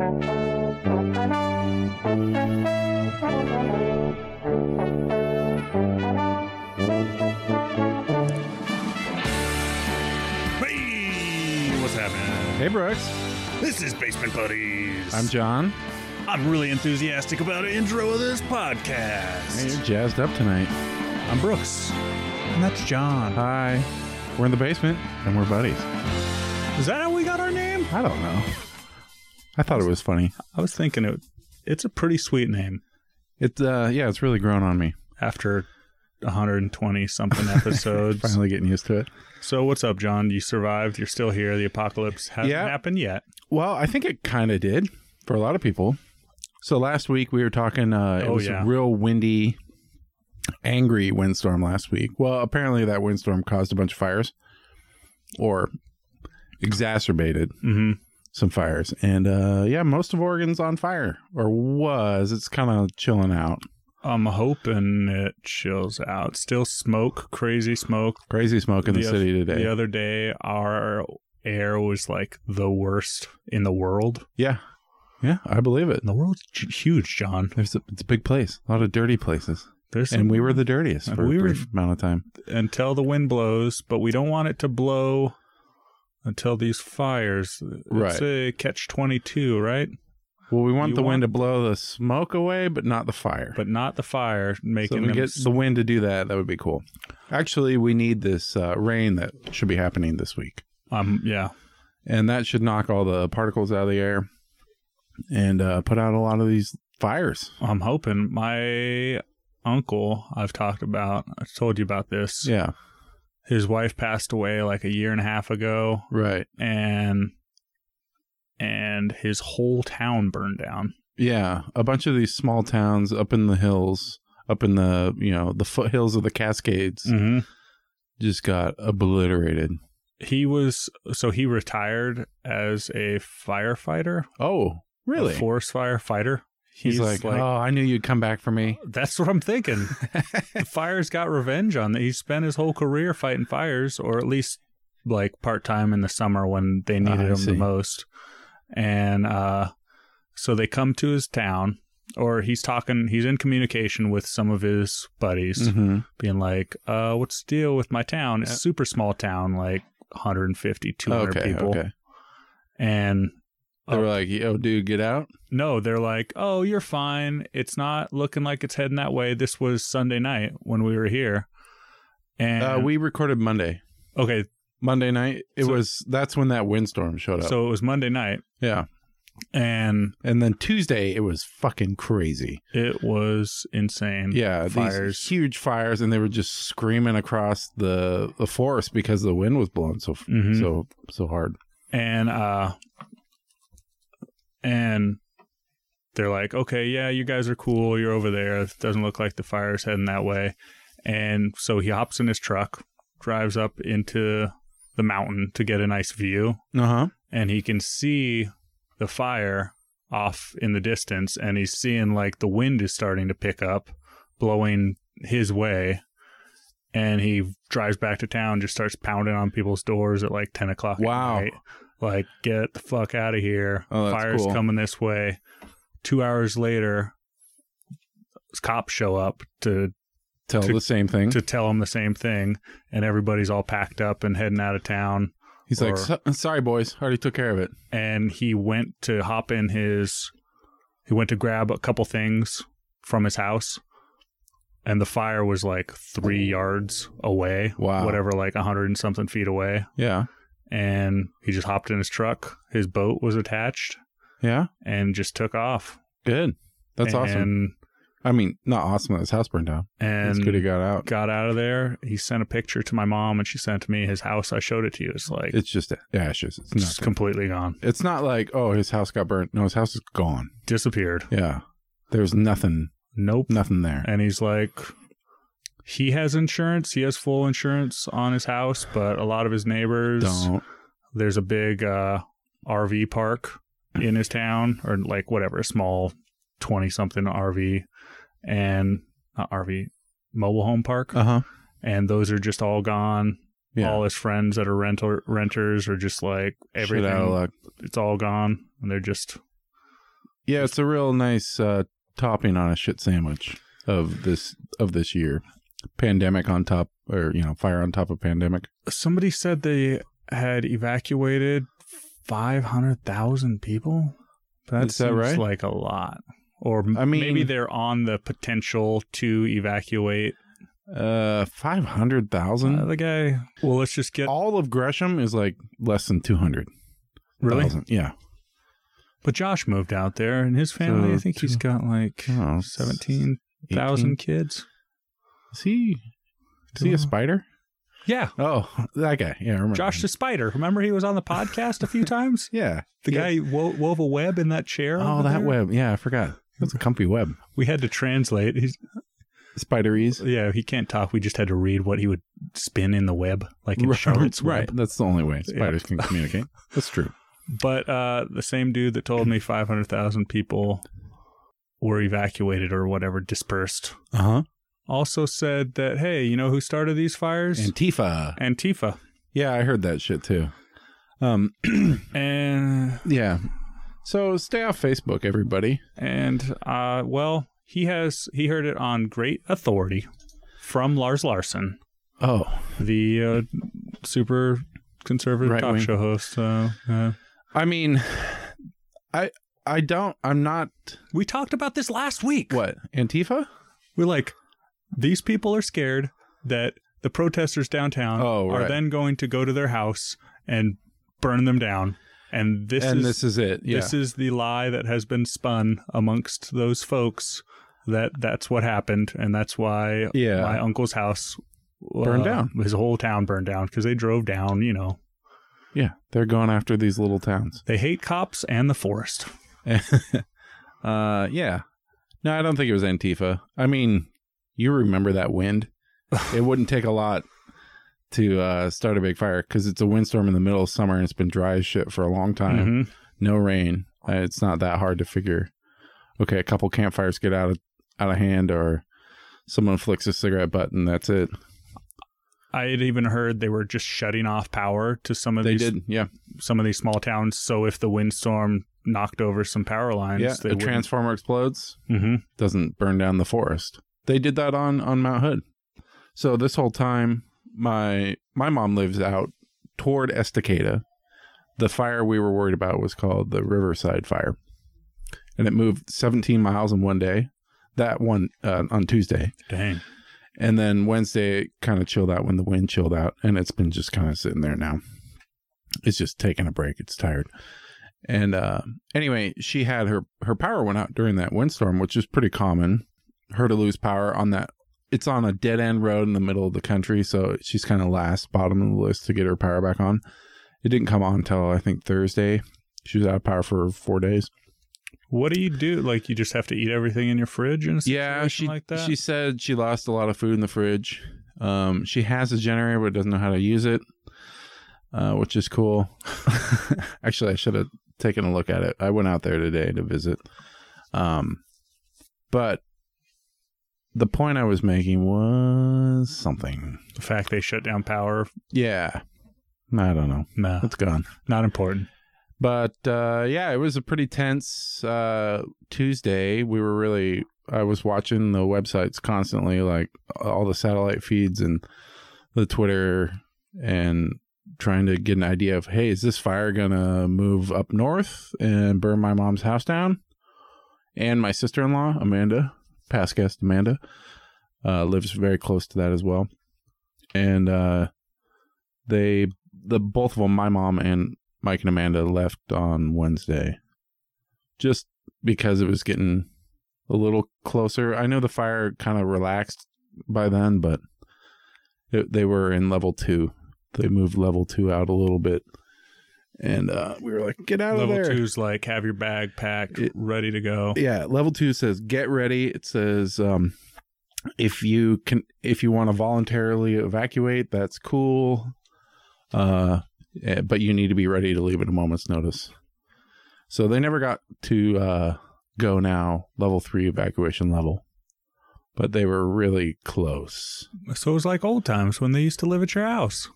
Hey, what's happening? Hey, Brooks. This is Basement Buddies. I'm John. I'm really enthusiastic about the intro of this podcast. Hey, you're jazzed up tonight. I'm Brooks, and that's John. Hi. We're in the basement, and we're buddies. Is that how we got our name? I don't know. I thought it was funny. I was thinking it's a pretty sweet name. It's really grown on me. After 120 something episodes. Finally getting used to it. So what's up, John? You survived. You're still here. The apocalypse hasn't happened yet. Well, I think it kind of did for a lot of people. So last week we were talking, it was a real windy, angry windstorm last week. Well, apparently that windstorm caused a bunch of fires or exacerbated some fires. And most of Oregon's on fire, or was. It's kind of chilling out. I'm hoping it chills out. Still smoke, crazy smoke. Crazy smoke in the city today. The other day, our air was like the worst in the world. Yeah. Yeah, I believe it. And the world's huge, John. It's a big place. A lot of dirty places. And we were the dirtiest for a brief amount of time. Until the wind blows, but we don't want it to blow until these fires. It's a catch-22, right? Well, we want the wind to blow the smoke away, but not the fire. But not the fire. So if we get the wind to do that, that would be cool. Actually, we need this rain that should be happening this week. Yeah. And that should knock all the particles out of the air and put out a lot of these fires. I'm hoping. My uncle, I told you about this. Yeah. His wife passed away like a year and a half ago. Right. And his whole town burned down. Yeah, a bunch of these small towns up in the hills, up in the, the foothills of the Cascades, just got obliterated. He retired as a firefighter. Oh, really? A forest firefighter. He's like, oh, I knew you'd come back for me. That's what I'm thinking. The fires got revenge on that. He spent his whole career fighting fires, or at least like part-time in the summer when they needed him the most. And so they come to his town, or he's in communication with some of his buddies, being like, what's the deal with my town? It's a super small town, like 150, 200 people. Okay. And they were like, yo, dude, get out? No, they're like, oh, you're fine. It's not looking like it's heading that way. This was Sunday night when we were here. And we recorded Monday. Okay. Monday night. That's when that windstorm showed up. So it was Monday night. Yeah. And then Tuesday, it was fucking crazy. It was insane. Yeah. These huge fires, and they were just screaming across the forest because the wind was blowing so hard. And they're like, okay, yeah, you guys are cool. You're over there. It doesn't look like the fire's heading that way. And so he hops in his truck, drives up into the mountain to get a nice view. And he can see the fire off in the distance, and he's seeing like the wind is starting to pick up, blowing his way. And he drives back to town, just starts pounding on people's doors at like 10 o'clock at night. Like, get the fuck out of here. Fire's coming this way. 2 hours later, cops show up to tell him the same thing, and everybody's all packed up and heading out of town. He's like, sorry, boys, already took care of it. And he went to grab a couple things from his house, and the fire was like 3 yards away. Wow. Whatever, like 100 and something feet away. Yeah. And he just hopped in his truck. His boat was attached. Yeah. And just took off. Good. That's awesome. I mean, not awesome that his house burned down. And it's good he got out. Got out of there. He sent a picture to my mom, and she sent to me his house. I showed it to you. It's like, it's just ashes. It's just completely gone. It's not like, oh, his house got burnt. No, his house is gone. Disappeared. Yeah. There's nothing. Nope. Nothing there. And he's like, he has insurance. He has full insurance on his house, but a lot of his neighbors don't. There's a big RV park in his town, or like whatever, a small 20-something RV and not RV, mobile home park. And those are just all gone. Yeah. All his friends that are renters are just like everything. It's all gone, and they're just Yeah, it's a real nice topping on a shit sandwich of this year. Pandemic on top, or fire on top of pandemic. Somebody said they had evacuated 500,000 people. That seems right? Like a lot. Or maybe they're on the potential to evacuate. 500,000. The guy. Well, let's just get all of Gresham is like less than 200. Really? Yeah. But Josh moved out there, and his family. I think he's got like 17,000 kids. Is he a spider? Yeah. Oh, that guy. Yeah, I remember. Josh the Spider. Remember he was on the podcast a few times? Yeah. The guy wove a web in that chair. Oh, that web. Yeah, I forgot. That's a comfy web. We had to translate. He's Spideries. Yeah, he can't talk. We just had to read what he would spin in the web, like in Charlotte's Web. Right. That's the only way spiders can communicate. That's true. But the same dude that told me 500,000 people were evacuated or whatever, dispersed. Uh-huh. Also said that, hey, you know who started these fires? Antifa. Yeah, I heard that shit too. And yeah. So stay off Facebook, everybody. And he heard it on great authority from Lars Larson. Oh, the super conservative talk show host. I mean, I'm not. We talked about this last week. What? Antifa? We're like, these people are scared that the protesters downtown are then going to go to their house and burn them down. And this is it. Yeah. This is the lie that has been spun amongst those folks that's what happened. And that's why my uncle's house burned down. His whole town burned down because they drove down, Yeah, they're going after these little towns. They hate cops and the forest. Yeah. No, I don't think it was Antifa. I mean, you remember that wind. It wouldn't take a lot to start a big fire because it's a windstorm in the middle of summer and it's been dry as shit for a long time. Mm-hmm. No rain. It's not that hard to figure. Okay, a couple campfires get out of hand, or someone flicks a cigarette butt, and that's it. I had even heard they were just shutting off power to some of some of these small towns. So if the windstorm knocked over some power lines, the transformer explodes, doesn't burn down the forest. They did that on Mount Hood. So this whole time, my mom lives out toward Estacada. The fire we were worried about was called the Riverside Fire, and it moved 17 miles in one day. That one on Tuesday. Dang. And then Wednesday it kind of chilled out when the wind chilled out, and it's been just kind of sitting there now. It's just taking a break. It's tired. And anyway, she had her power went out during that windstorm, which is pretty common. Her to lose power on that. It's on a dead end road in the middle of the country, so she's kind of last, bottom of the list to get her power back on. It didn't come on until I think Thursday. She was out of power for 4 days. What do you do? Like, you just have to eat everything in your fridge in a situation like that? She said she lost a lot of food in the fridge. She has a generator, but doesn't know how to use it, which is cool. Actually, I should have taken a look at it. I went out there today to visit. But the point I was making was something. The fact they shut down power? Yeah. I don't know. No. It's gone. Not important. But, it was a pretty tense Tuesday. I was watching the websites constantly, like all the satellite feeds and the Twitter, and trying to get an idea of, hey, is this fire going to move up north and burn my mom's house down? And my sister-in-law, Amanda, past guest Amanda, lives very close to that as well. And both of them, my mom and Mike and Amanda, left on Wednesday just because it was getting a little closer. I know the fire kind of relaxed by then, but they were in level 2. They moved level 2 out a little bit, and we were like, get out of there. Level 2's like, have your bag packed, ready to go. Yeah, level 2 says get ready. It says if you want to voluntarily evacuate, that's cool. But you need to be ready to leave at a moment's notice. So they never got to go now, level 3 evacuation level. But they were really close. So it was like old times when they used to live at your house.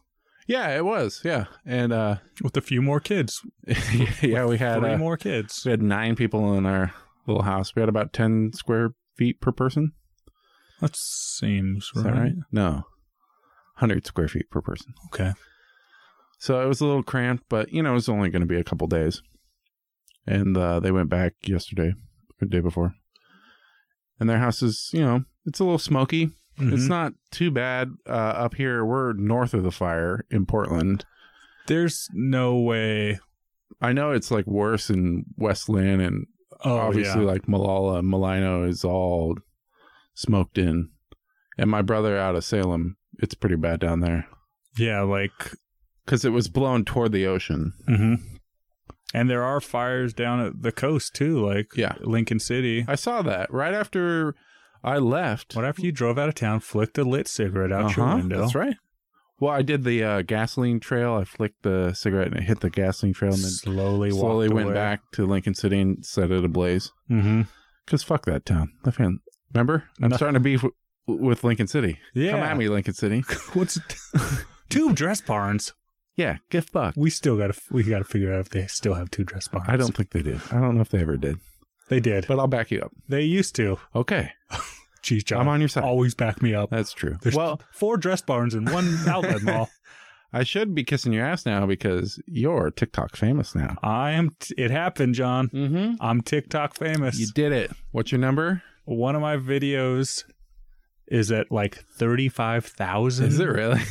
Yeah, it was. Yeah. And with a few more kids. Yeah, we had 3 more kids. We had 9 people in our little house. We had about 10 square feet per person. That seems Is that right? No. 100 square feet per person. Okay. So it was a little cramped, but, it was only going to be a couple days. And they went back yesterday, or the day before. And their house is, it's a little smoky. Mm-hmm. It's not too bad up here. We're north of the fire in Portland. There's no way. I know it's like worse in West Lynn, and obviously like Malala, Malino is all smoked in. And my brother out of Salem, it's pretty bad down there. Yeah, like... Because it was blown toward the ocean. Mm-hmm. And there are fires down at the coast, too, like Lincoln City. I saw that right after I left. What after you drove out of town, flicked a lit cigarette out your window. That's right. Well, I did the gasoline trail. I flicked the cigarette and it hit the gasoline trail and then slowly went away. Back to Lincoln City and set it ablaze. Mm-hmm. Because fuck that town. Remember? I'm starting to beef with Lincoln City. Yeah. Come at me, Lincoln City. What's 2 dress barns? Yeah, get fucked. We gotta figure out if they still have 2 dress barns. I don't think they did. I don't know if they ever did. They did. But I'll back you up. They used to. Okay. Jeez, John. I'm on your side. Always back me up. That's true. There's 4 dress barns in one outlet mall. I should be kissing your ass now because you're TikTok famous now. I am. It happened, John. Mm-hmm. I'm TikTok famous. You did it. What's your number? One of my videos is at like 35,000. Is it really?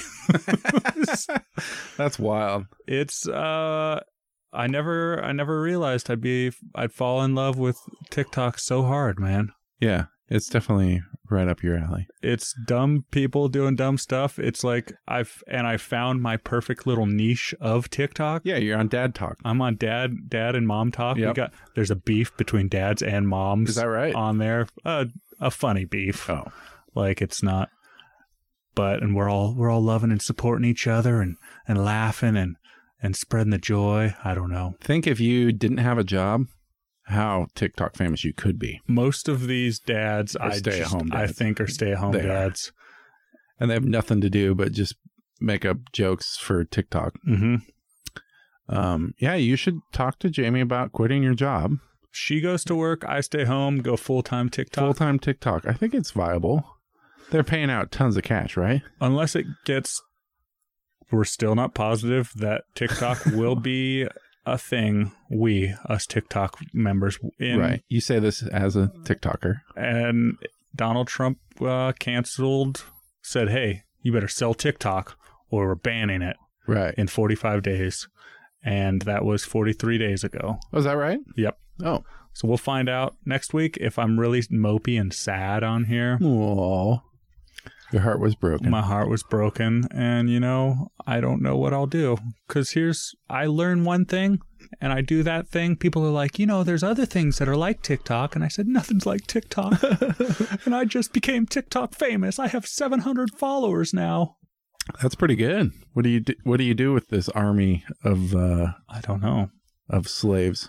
That's wild. It's I never realized I'd fall in love with TikTok so hard, man. Yeah, it's definitely right up your alley. It's dumb people doing dumb stuff. It's like I found my perfect little niche of TikTok. Yeah, you're on Dad Talk. I'm on Dad and Mom Talk. Yep. There's a beef between dads and moms. Is that right? On there, a funny beef. Oh, like it's not. And we're all loving and supporting each other and laughing and spreading the joy. I don't know. Think if you didn't have a job, how TikTok famous you could be. Most of these dads, I think, are stay-at-home dads. And they have nothing to do but just make up jokes for TikTok. Mm-hmm. Yeah, you should talk to Jamie about quitting your job. She goes to work. I stay home, go full-time TikTok. Full-time TikTok. I think it's viable. They're paying out tons of cash, right? Unless it gets... We're still not positive that TikTok will be a thing. Us TikTok members. Right. You say this as a TikToker. And Donald Trump said, hey, you better sell TikTok or we're banning it. Right. In 45 days. And that was 43 days ago. Was that right? Yep. Oh. So we'll find out next week if I'm really mopey and sad on here. Aww. Your heart was broken. My heart was broken. And, I don't know what I'll do. Because I learn one thing and I do that thing. People are like, there's other things that are like TikTok. And I said, nothing's like TikTok. And I just became TikTok famous. I have 700 followers now. That's pretty good. What do you do with this army of I don't know. Of slaves?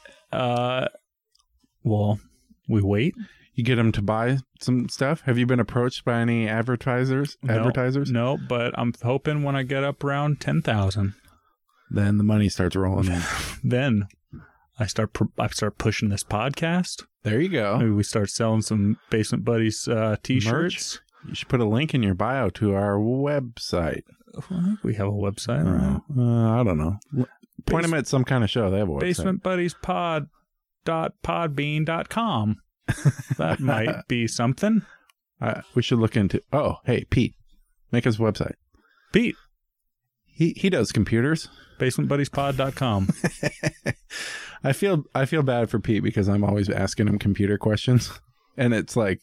Well, we wait. You get them to buy some stuff? Have you been approached by any advertisers? No, but I'm hoping when I get up around 10,000. Then the money starts rolling in. Then I start pushing this podcast. There you go. Maybe we start selling some Basement Buddies t-shirts. Merch. You should put a link in your bio to our website. I think we have a website. Right? I don't know. Point them at some kind of show. They have a website. basementbuddiespod.podbean.com. That might be something. We should look into. Oh, hey, Pete, make us a website. Pete, he does computers. Basementbuddiespod.com. I feel bad for Pete because I'm always asking him computer questions, and it's like,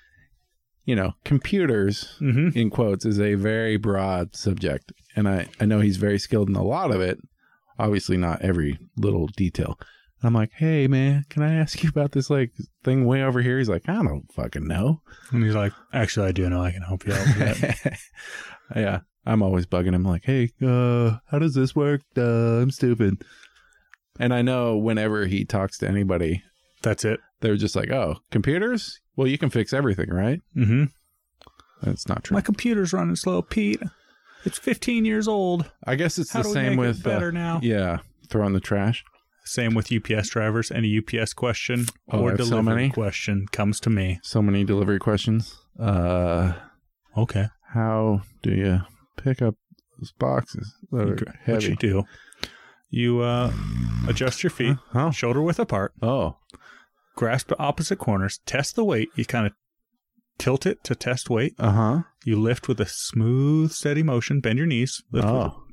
computers in quotes is a very broad subject, and I know he's very skilled in a lot of it. Obviously, not every little detail. I'm like, hey, man, can I ask you about this thing way over here? He's like, I don't fucking know. And he's like, actually, I do know. I can help you out with that. Yeah, I'm always bugging him like, hey, how does this work? I'm stupid. And I know whenever he talks to anybody, that's it. They're just like, oh, computers? Well, you can fix everything, right? Mm-hmm. That's not true. My computer's running slow, Pete. It's 15 years old. I guess it's How the do we same make with it better now. Yeah, throw in the trash. Same with UPS drivers. Any UPS question I or have so delivery many. question comes to me. So many delivery questions. Okay. How do you pick up those boxes that are What heavy? you do, you adjust your feet, Huh? shoulder width apart, Oh. grasp the opposite corners, test the weight. You kind of tilt it to test weight. Uh-huh. You lift with a smooth, steady motion. Bend your knees. Lift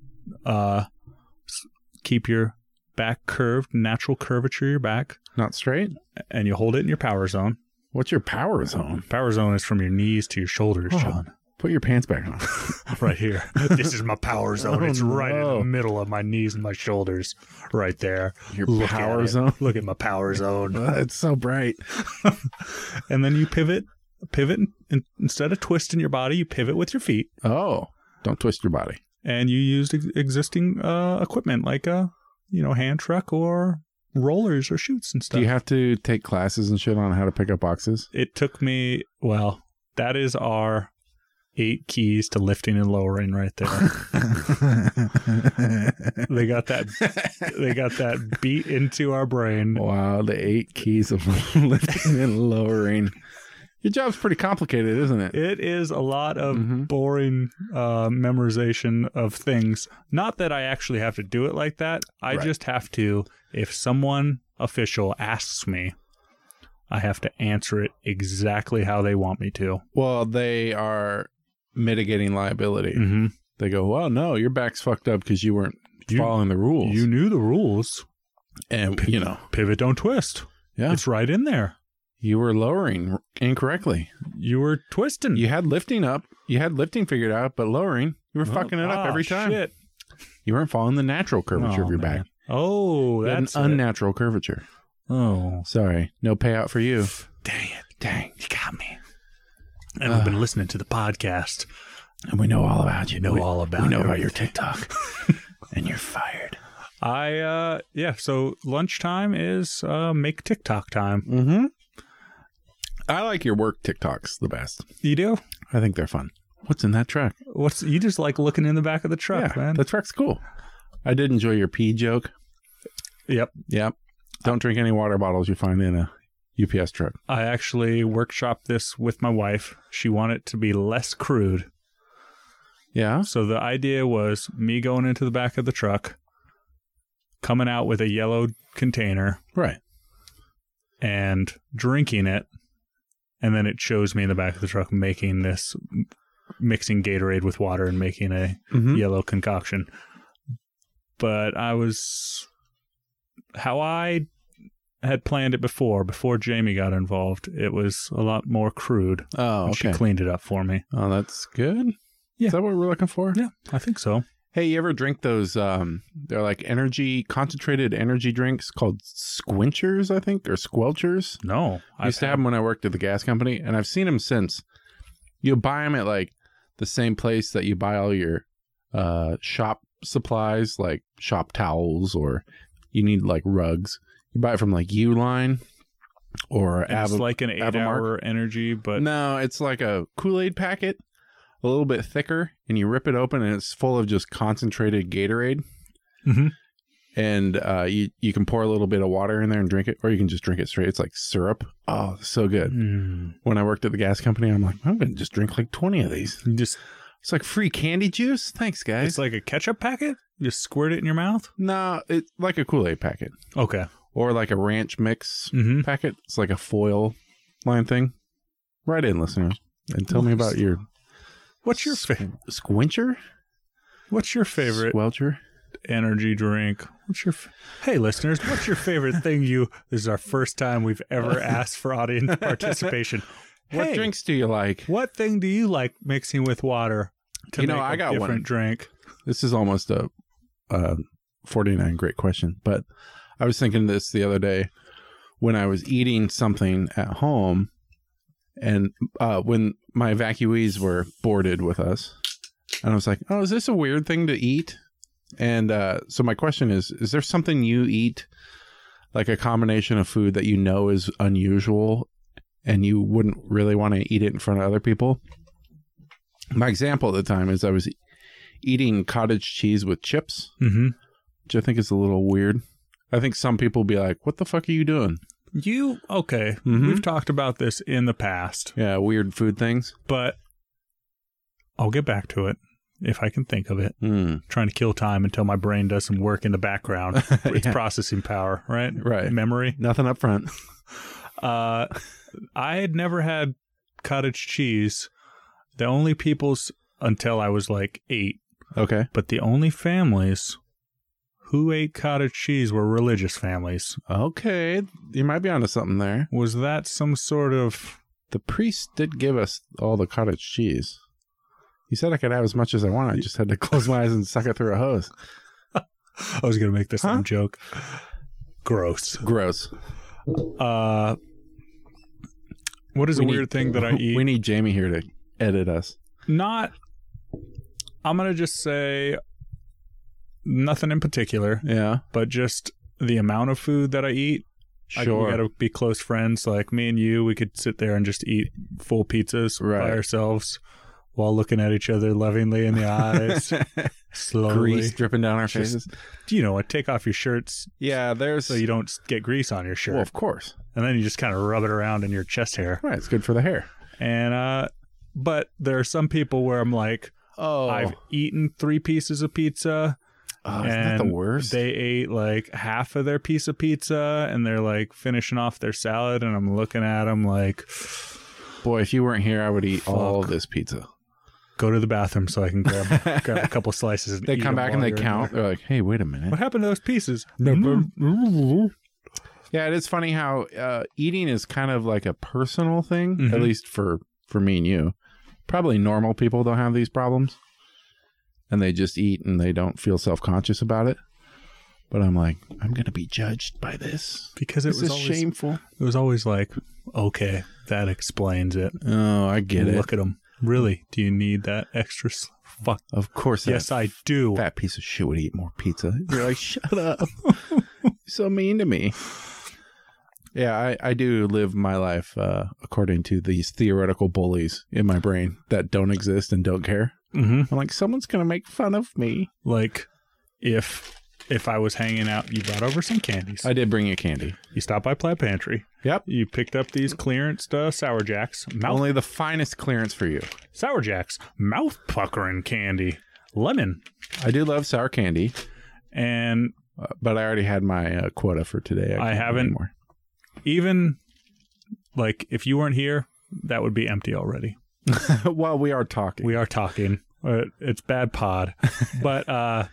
keep your back curved, natural curvature of your back, Not straight? and you hold it in your power zone. What's your power zone? Power zone is from your knees to your shoulders, John. Put your pants back on. Right here. This is my power zone. Oh, It's right in no. the middle of my knees and my shoulders. Right there. Your Look power at it. zone? Look at my power zone. It's so bright. And then you pivot, and instead of twisting your body, you pivot with your feet, Oh. Don't twist your body. and you use existing equipment like a hand truck or rollers or chutes and stuff. Do you have to take classes and shit on how to pick up boxes? It took me, that is our 8 keys to lifting and lowering right there. They got that beat into our brain. Wow, the 8 keys of lifting and lowering. Your job's pretty complicated, isn't it? It is a lot of Mhm. boring memorization of things. Not that I actually have to do it like that. I Right. just have to, if someone official asks me, I have to answer it exactly how they want me to. Well, they are mitigating liability. Mm-hmm. They go, well, no, your back's fucked up because you weren't following the rules. You knew the rules. And, Pivot, don't twist. yeah, It's right in there. you were lowering incorrectly. You were twisting. You had lifting up. You had lifting figured out, but lowering, you were fucking it up every time. Shit. You weren't following the natural curvature of your man. back. Oh, You had an that's it. unnatural curvature. Oh, Sorry. No payout for you. dang it. Dang, you got me. And we've been listening to the podcast. And we know all about you. We know all about We know about your everything. TikTok. And you're fired. So lunchtime is make TikTok time. Mm-hmm. I like your work TikToks the best. You do? I think they're fun. What's in that truck? You just like looking in the back of the truck, man. The truck's cool. I did enjoy your pee joke. Yep. Yep. Don't drink any water bottles you find in a UPS truck. I actually workshopped this with my wife. She wanted it to be less crude. Yeah. So the idea was me going into the back of the truck, coming out with a yellow container Right. and drinking it. And then it shows me in the back of the truck mixing Gatorade with water and making a Mm-hmm. yellow concoction. But how I had planned it before Jamie got involved, it was a lot more crude. Oh, And She okay. cleaned it up for me. Oh, that's good. Yeah. Is that what we're looking for? Yeah, I think so. Hey, you ever drink those, they're like concentrated energy drinks called squinchers, I think, or squelchers? No. I used to have them when I worked at the gas company, and I've seen them since. You buy them at like the same place that you buy all your shop supplies, like shop towels, or you need like rugs. You buy it from like Uline or It's like an 8-hour energy, but No, it's like a Kool-Aid packet, a little bit thicker, and you rip it open, and it's full of just concentrated Gatorade. Mhm. And you can pour a little bit of water in there and drink it, or you can just drink it straight. It's like syrup. Oh, so good. When I worked at the gas company, I'm like, I'm going to just drink like 20 of these. It's like free candy juice. Thanks, guys. It's like a ketchup packet? You just squirt it in your mouth? No, it's like a Kool-Aid packet. Okay. Or like a ranch mix Mm-hmm. packet. It's like a foil line thing. Write in, listeners, and tell me about your... What's your favorite? Squincher? What's your favorite Squelcher? energy drink? Hey, listeners, what's your favorite thing This is our first time we've ever asked for audience participation. What Hey, drinks do you like? What thing do you like mixing with water to make I a got different one. drink? This is almost a 49 great question, but I was thinking this the other day when I was eating something at home, and when my evacuees were boarded with us, and I was like, oh, is this a weird thing to eat? And so my question is there something you eat, like a combination of food that you know is unusual and you wouldn't really want to eat it in front of other people? My example at the time is I was eating cottage cheese with chips, mm-hmm. which I think is a little weird. I think some people will be like, what the fuck are you doing? Okay. Mm-hmm. We've talked about this in the past. Yeah, weird food things. But I'll get back to it if I can think of it. Trying to kill time until my brain does some work in the background. It's processing power, right? Right. Memory. Nothing up front. I had never had cottage cheese. The only people's until I was like 8. Okay. But the only families who ate cottage cheese were religious families. Okay. You might be onto something there. Was that some sort of... The priest did give us all the cottage cheese. He said I could have as much as I want. I just had to close my eyes and suck it through a hose. I was going to make this some joke. Gross. What is a weird thing that I eat? We need Jamie here to edit us. I'm going to just say nothing in particular. Yeah. But just the amount of food that I eat. Sure. We got to be close friends. Like me and you, we could sit there and just eat full pizzas by ourselves while looking at each other lovingly in the eyes. Slowly. Grease dripping down our faces. Take off your shirts. Yeah, so you don't get grease on your shirt. Well, of course. And then you just kind of rub it around in your chest hair. Right, it's good for the hair. And but there are some people where I'm like, I've eaten 3 pieces of pizza. Oh, isn't that the worst? They ate like half of their piece of pizza and they're like finishing off their salad, and I'm looking at them like, boy, if you weren't here, I would eat all of this pizza. Go to the bathroom so I can grab a couple slices. And they come back and they count. They're like, hey, wait a minute. What happened to those pieces? Yeah, it is funny how eating is kind of like a personal thing, at least for me and you. Probably normal people don't have these problems. And they just eat and they don't feel self-conscious about it. But I'm like, I'm going to be judged by this. Because this is always shameful. It was always like, okay, that explains it. Oh, I get it. Look at them. Really? Do you need that extra? Fuck. Of course. Yes, I do. Fat piece of shit would eat more pizza. You're like, shut up. You're so mean to me. Yeah, I do live my life according to these theoretical bullies in my brain that don't exist and don't care. Mm-hmm. I'm like, someone's going to make fun of me. Like, if I was hanging out, you brought over some candies. I did bring you candy. You stopped by Plaid Pantry. Yep. You picked up these clearance Sour Jacks. Only the finest clearance for you. Sour Jacks. Mouth-puckering candy. Lemon. I do love sour candy. And... but I already had my quota for today. I haven't anymore. Even, like, if you weren't here, that would be empty already. Well, we are talking. It's bad pod. But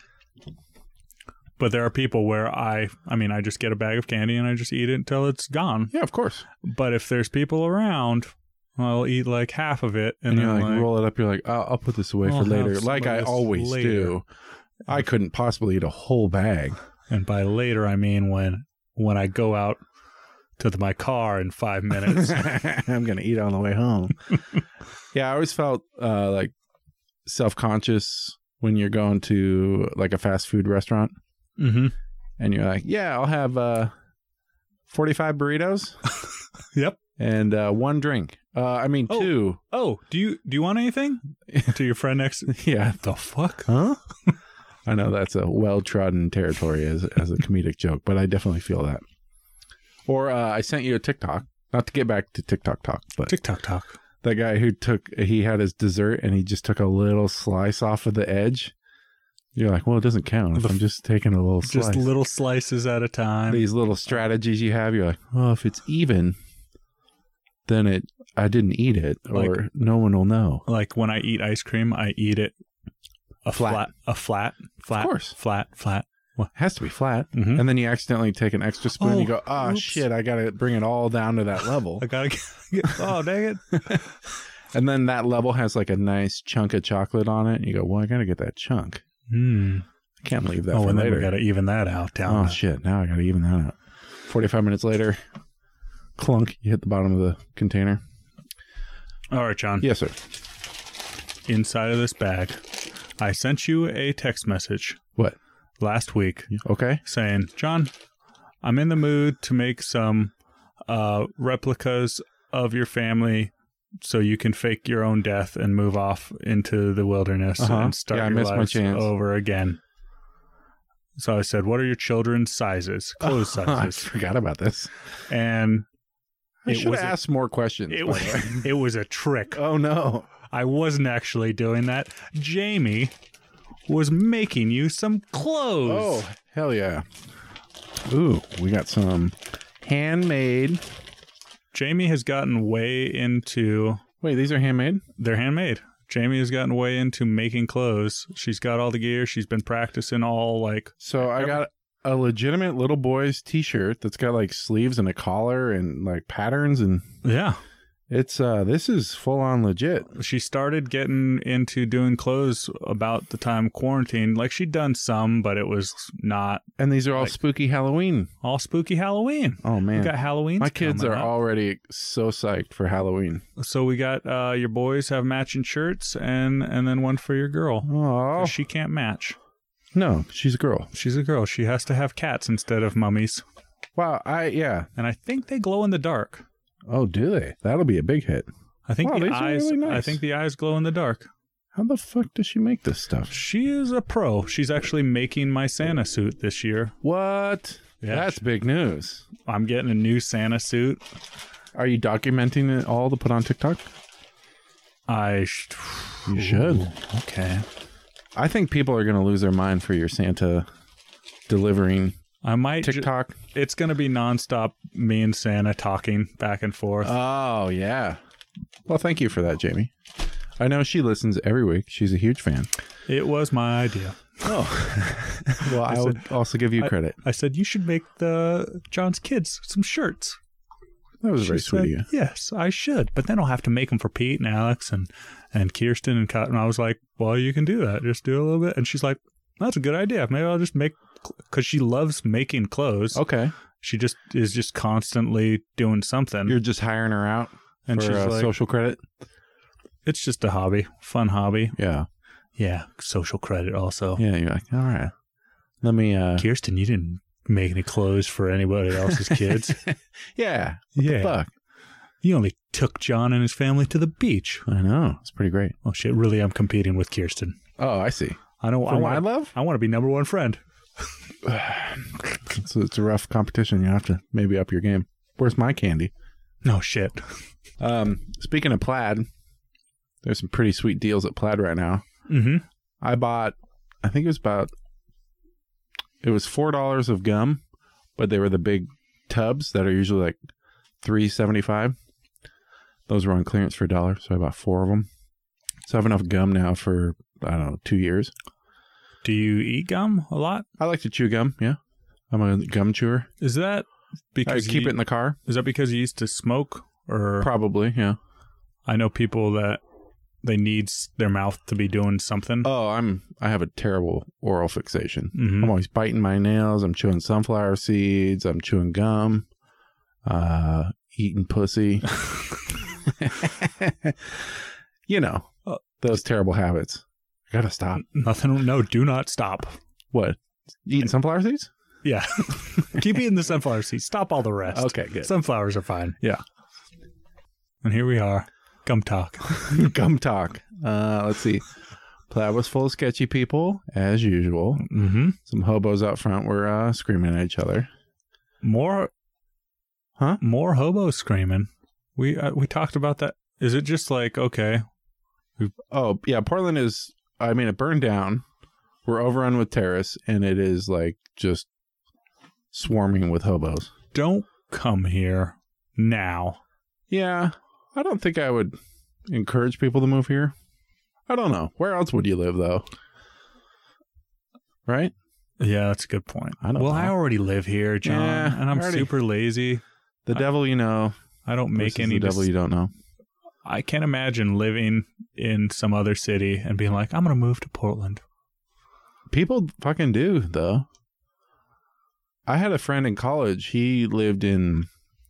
there are people where I just get a bag of candy and I just eat it until it's gone. Yeah, of course. But if there's people around, I'll eat like half of it. And you're like, roll it up. You're like, I'll put this away for later. Like I always do. I couldn't possibly eat a whole bag. And by later, I mean when I go out to my car in 5 minutes. I'm going to eat on the way home. Yeah, I always felt like self-conscious when you're going to like a fast food restaurant. Mm-hmm. And you're like, yeah, I'll have 45 burritos. Yep. And 1 drink. 2. Oh, do you want anything? To your friend next. Yeah. The fuck? Huh? I know that's a well-trodden territory as a comedic joke, but I definitely feel that. Or I sent you a TikTok, not to get back to TikTok talk, but TikTok talk. That guy who he had his dessert and he just took a little slice off of the edge. You're like, well, it doesn't count if I'm just taking a little slice. Just little slices at a time. These little strategies you have, you're like, well, if it's even, then I didn't eat it, or no one will know. Like when I eat ice cream, I eat it flat. Of course. Flat. It has to be flat. Mm-hmm. And then you accidentally take an extra spoon and you go, oops. Shit, I got to bring it all down to that level. I got to get, oh, dang it. And then that level has like a nice chunk of chocolate on it. And you go, well, I got to get that chunk. I can't leave that for and later. Then we got to even that out. Shit, now I got to even that out. 45 minutes later, clunk, you hit the bottom of the container. All right, John. Yes, sir. Inside of this bag, I sent you a text message. What? Last week. Okay. Saying, John, I'm in the mood to make some replicas of your family so you can fake your own death and move off into the wilderness and start your lives over again. So I said, what are your children's sizes? Clothes sizes. I forgot about this. And I should have asked more questions. It was a trick. Oh, no. I wasn't actually doing that. Jamie was making you some clothes. Oh, hell yeah. Ooh, we got some handmade. Jamie has gotten way into... Wait, these are handmade? They're handmade. Jamie has gotten way into making clothes. She's got all the gear. She's been practicing all like... So I got a legitimate little boy's t-shirt that's got like sleeves and a collar and like patterns and... Yeah. It's this is full on legit. She started getting into doing clothes about the time quarantine. Like she'd done some, but it was not. And these are all spooky Halloween. All spooky Halloween. Oh man, we got Halloween. My kids are already so psyched for Halloween. So we got your boys have matching shirts and then one for your girl. Oh, she can't match. No, she's a girl. She's a girl. She has to have cats instead of mummies. Wow, and I think they glow in the dark. Oh, do they? That'll be a big hit. I think the eyes. Really nice. I think the eyes glow in the dark. How the fuck does she make this stuff? She is a pro. She's actually making my Santa suit this year. What? Yeah, that's big news. I'm getting a new Santa suit. Are you documenting it all to put on TikTok? You should. Ooh, okay. I think people are going to lose their mind for your Santa delivering. I might TikTok. It's going to be nonstop me and Santa talking back and forth. Oh, yeah. Well, thank you for that, Jamie. I know she listens every week. She's a huge fan. It was my idea. Oh. Well, I would also give you credit. I said, you should make John's kids some shirts. That was very sweet of you. Yes, I should. But then I'll have to make them for Pete and Alex and Kirsten and Cotton. I was like, well, you can do that. Just do a little bit. And she's like, that's a good idea. Maybe I'll just make... Because she loves making clothes. Okay. She is just constantly doing something. You're just hiring her out and for like, social credit? It's just a hobby. Fun hobby. Yeah. Yeah. Social credit also. Yeah. You're like, all right. Let me... Kirsten, you didn't make any clothes for anybody else's kids. Yeah. What the fuck? You only took John and his family to the beach. I know. It's pretty great. Oh, shit. Really, I'm competing with Kirsten. Oh, I see. I don't. For my love? I want to be number one friend. So it's a rough competition. You have to maybe up your game. Where's my candy? No shit. Speaking of Plaid, there's some pretty sweet deals at Plaid right now. Mm-hmm. I bought, I think it was $4 of gum, but they were the big tubs that are usually like $3.75. Those were on clearance for $1, so I bought 4 of them. So I have enough gum now for, I don't know, 2 years. Do you eat gum a lot? I like to chew gum, yeah. I'm a gum chewer. Is that because I keep it in the car? Is that because you used to smoke? Or probably, yeah. I know people that they need their mouth to be doing something. Oh, I have a terrible oral fixation. Mm-hmm. I'm always biting my nails. I'm chewing sunflower seeds. I'm chewing gum. Eating pussy. You know, those terrible habits. I gotta stop. Nothing. No, do not stop. What? Eating sunflower seeds? Yeah. Keep eating the sunflower seeds. Stop all the rest. Okay, good. Sunflowers are fine. Yeah. And here we are. Gum talk. Gum talk. Let's see. Plaid was full of sketchy people, as usual. Mm-hmm. Some hobos out front were screaming at each other. More hobos screaming. We talked about that. Is it just like, okay. Oh, yeah. Portland is, I mean, it burned down. We're overrun with terrorists, and it is like just swarming with hobos. Don't come here now. Yeah. I don't think I would encourage people to move here. I don't know. Where else would you live, though? Right? Yeah, that's a good point. I don't know. I already live here, John, and I'm super lazy. The devil you know. I don't make any... The devil you don't know. I can't imagine living in some other city and being like, I'm going to move to Portland. People fucking do, though. I had a friend in college. He lived in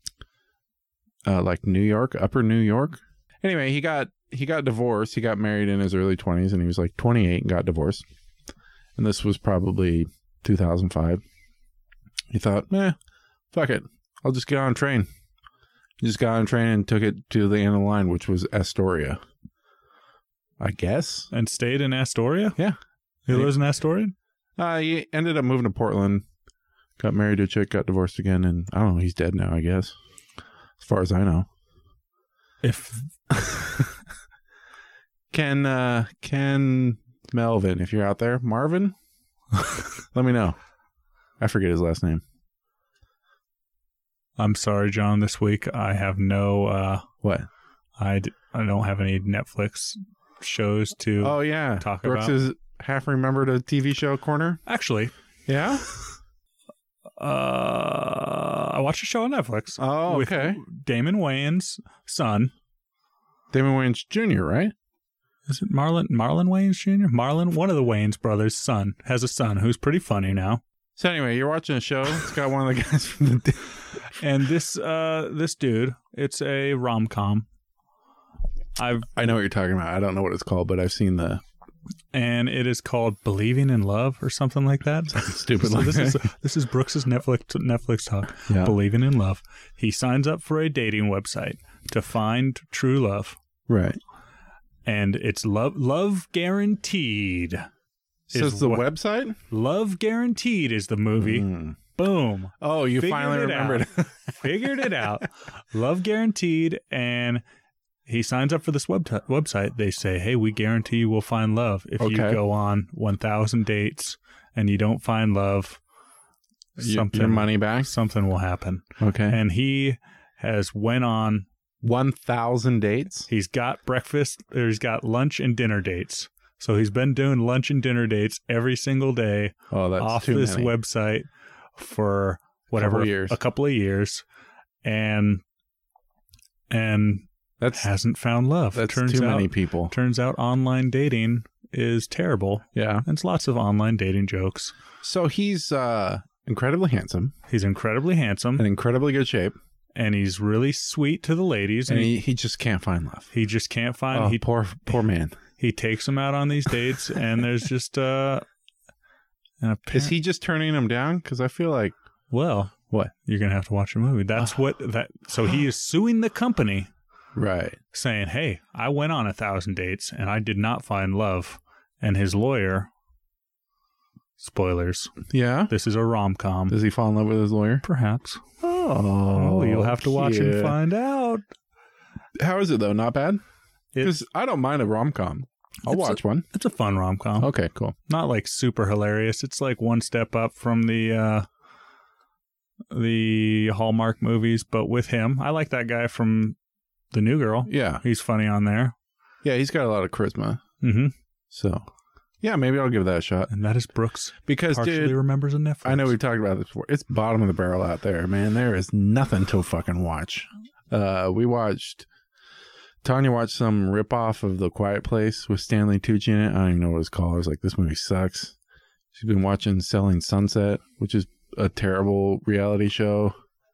like New York, upper New York. Anyway, he got divorced. He got married in his early 20s, and he was like 28 and got divorced. And this was probably 2005. He thought, fuck it. I'll just get on a train. Just got on a train and took it to the end of the line, which was Astoria, I guess. And stayed in Astoria? Yeah. He lives in Astoria? He ended up moving to Portland, got married to a chick, got divorced again, and I don't know, he's dead now, I guess. As far as I know. If Ken Melvin, if you're out there, Marvin, let me know. I forget his last name. I'm sorry, John. This week I have no. What? I don't have any Netflix shows to. Oh yeah, talk Brooks about. is half remembered a TV show corner. Actually, Yeah. I watched a show on Netflix. Oh, okay. With Damon Wayans' son. Damon Wayans Jr., right? Is it Marlon Wayans Jr.? Marlon, one of the Wayans brothers' son, has a son who's pretty funny now. So anyway, you're watching a show. It's got one of the guys from the. And this dude, it's a rom-com. I know what you're talking about. I don't know what it's called, but I've seen the. And it is called Believing in Love or something like that. Stupid. So this is Brooks's Netflix talk. Yeah. Believing in Love. He signs up for a dating website to find true love. Right. And it's love guaranteed. Says the website? Love Guaranteed is the movie. Boom. Oh, you Figured finally remembered. Figured it out. Love Guaranteed. And he signs up for this website. They say, hey, we guarantee you will find love. If you go on 1,000 dates and you don't find love, your money back? Something will happen. Okay. And he has went on 1,000 dates? He's got breakfast, or he's got lunch and dinner dates. So he's been doing lunch and dinner dates every single day off this website for whatever, a couple of years. And that's hasn't found love. That's too many people. Turns out online dating is terrible. Yeah. And it's lots of online dating jokes. So he's incredibly handsome. He's incredibly handsome. In incredibly good shape. And he's really sweet to the ladies. And he just can't find love. He just can't find. Poor man. He takes them out on these dates, and there's just Is he just turning them down? Because I feel like, well, what? You're gonna have to watch the movie. That's So he is suing the company, right? Saying, "Hey, I went on 1,000 dates, and I did not find love." And his lawyer. Spoilers. Yeah. This is a rom-com. Does he fall in love with his lawyer? Perhaps. Oh, you'll have to watch and find out. How is it though? Not bad. Because I don't mind a rom-com. I'll watch one. It's a fun rom-com. Okay, cool. Not like super hilarious. It's like one step up from the Hallmark movies, but with him. I like that guy from The New Girl. Yeah. He's funny on there. Yeah, he's got a lot of charisma. Mm-hmm. So, yeah, maybe I'll give that a shot. And that is Brooks. Because, partially remembers a Netflix. I know we've talked about this before. It's bottom of the barrel out there, man. There is nothing to fucking watch. Tanya watched some ripoff of The Quiet Place with Stanley Tucci in it. I don't even know what it's called. I was like, this movie sucks. She's been watching Selling Sunset, which is a terrible reality show.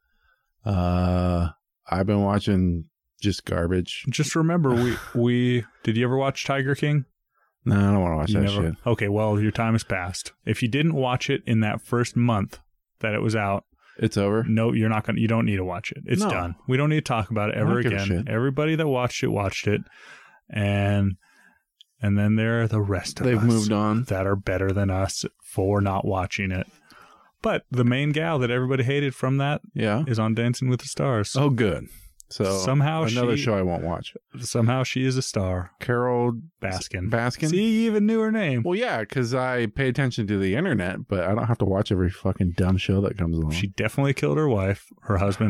I've been watching just garbage. Just remember, we did you ever watch Tiger King? No, I don't want to watch that shit. Okay, well, your time has passed. If you didn't watch it in that first month that it was out, it's over. No, you're not gonna. You don't need to watch it. It's done. We don't need to talk about it ever again. Everybody that watched it, and then there are the rest of us. They've moved on that are better than us for not watching it. But the main gal that everybody hated from that, is on Dancing with the Stars. Oh, good. So somehow another show I won't watch. Somehow she is a star. Carol Baskin. See, you even knew her name. Well, yeah, because I pay attention to the internet, but I don't have to watch every fucking dumb show that comes along. She definitely killed her wife, her husband.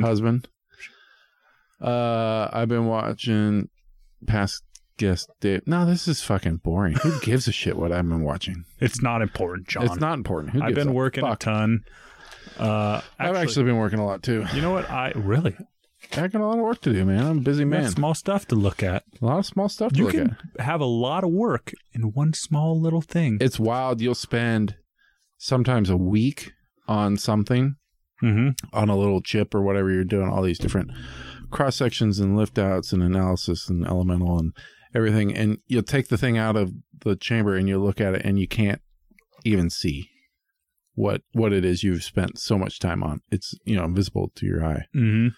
I've been watching Past Guest Dave. No, this is fucking boring. Who gives a shit what I've been watching? It's not important, John. It's not important. I've been working a ton. I've actually been working a lot too. You know what? I got a lot of work to do, man. I'm a busy man. Small stuff to look at. A lot of small stuff to look at. You can have a lot of work in one small little thing. It's wild. You'll spend sometimes a week on something, on a little chip or whatever you're doing, all these different cross sections and lift outs and analysis and elemental and everything. And you'll take the thing out of the chamber and you look at it and you can't even see what it is you've spent so much time on. It's, invisible to your eye. Mm-hmm.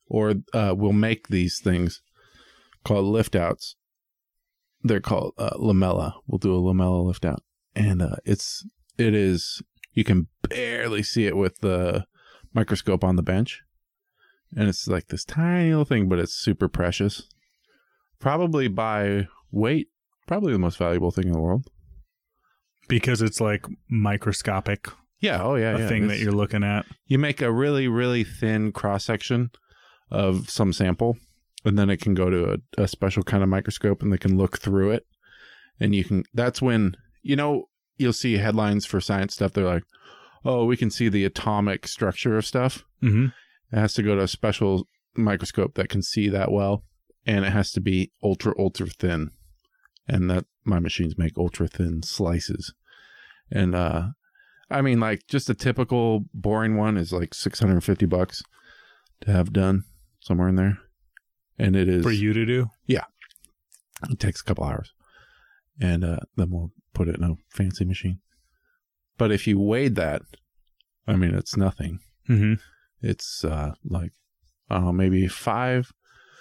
or we'll make these things called lift outs. They're called lamella. We'll do a lamella lift out, and it is you can barely see it with the microscope on the bench, and it's like this tiny little thing, but it's super precious. Probably by weight, probably the most valuable thing in the world because it's like microscopic. Yeah. Oh yeah. Thing that you're looking at. You make a really, really thin cross section of some sample, and then it can go to a special kind of microscope, and they can look through it. And that's when, you'll see headlines for science stuff. They're like, oh, we can see the atomic structure of stuff. Mm-hmm. It has to go to a special microscope that can see that well. And it has to be ultra, ultra thin. And that my machines make ultra thin slices. And, I mean, like, just a typical boring one is like $650 to have done, somewhere in there. And it is... For you to do? Yeah. It takes a couple hours. And then we'll put it in a fancy machine. But if you weighed that, I mean, it's nothing. Mm-hmm. It's like, maybe 5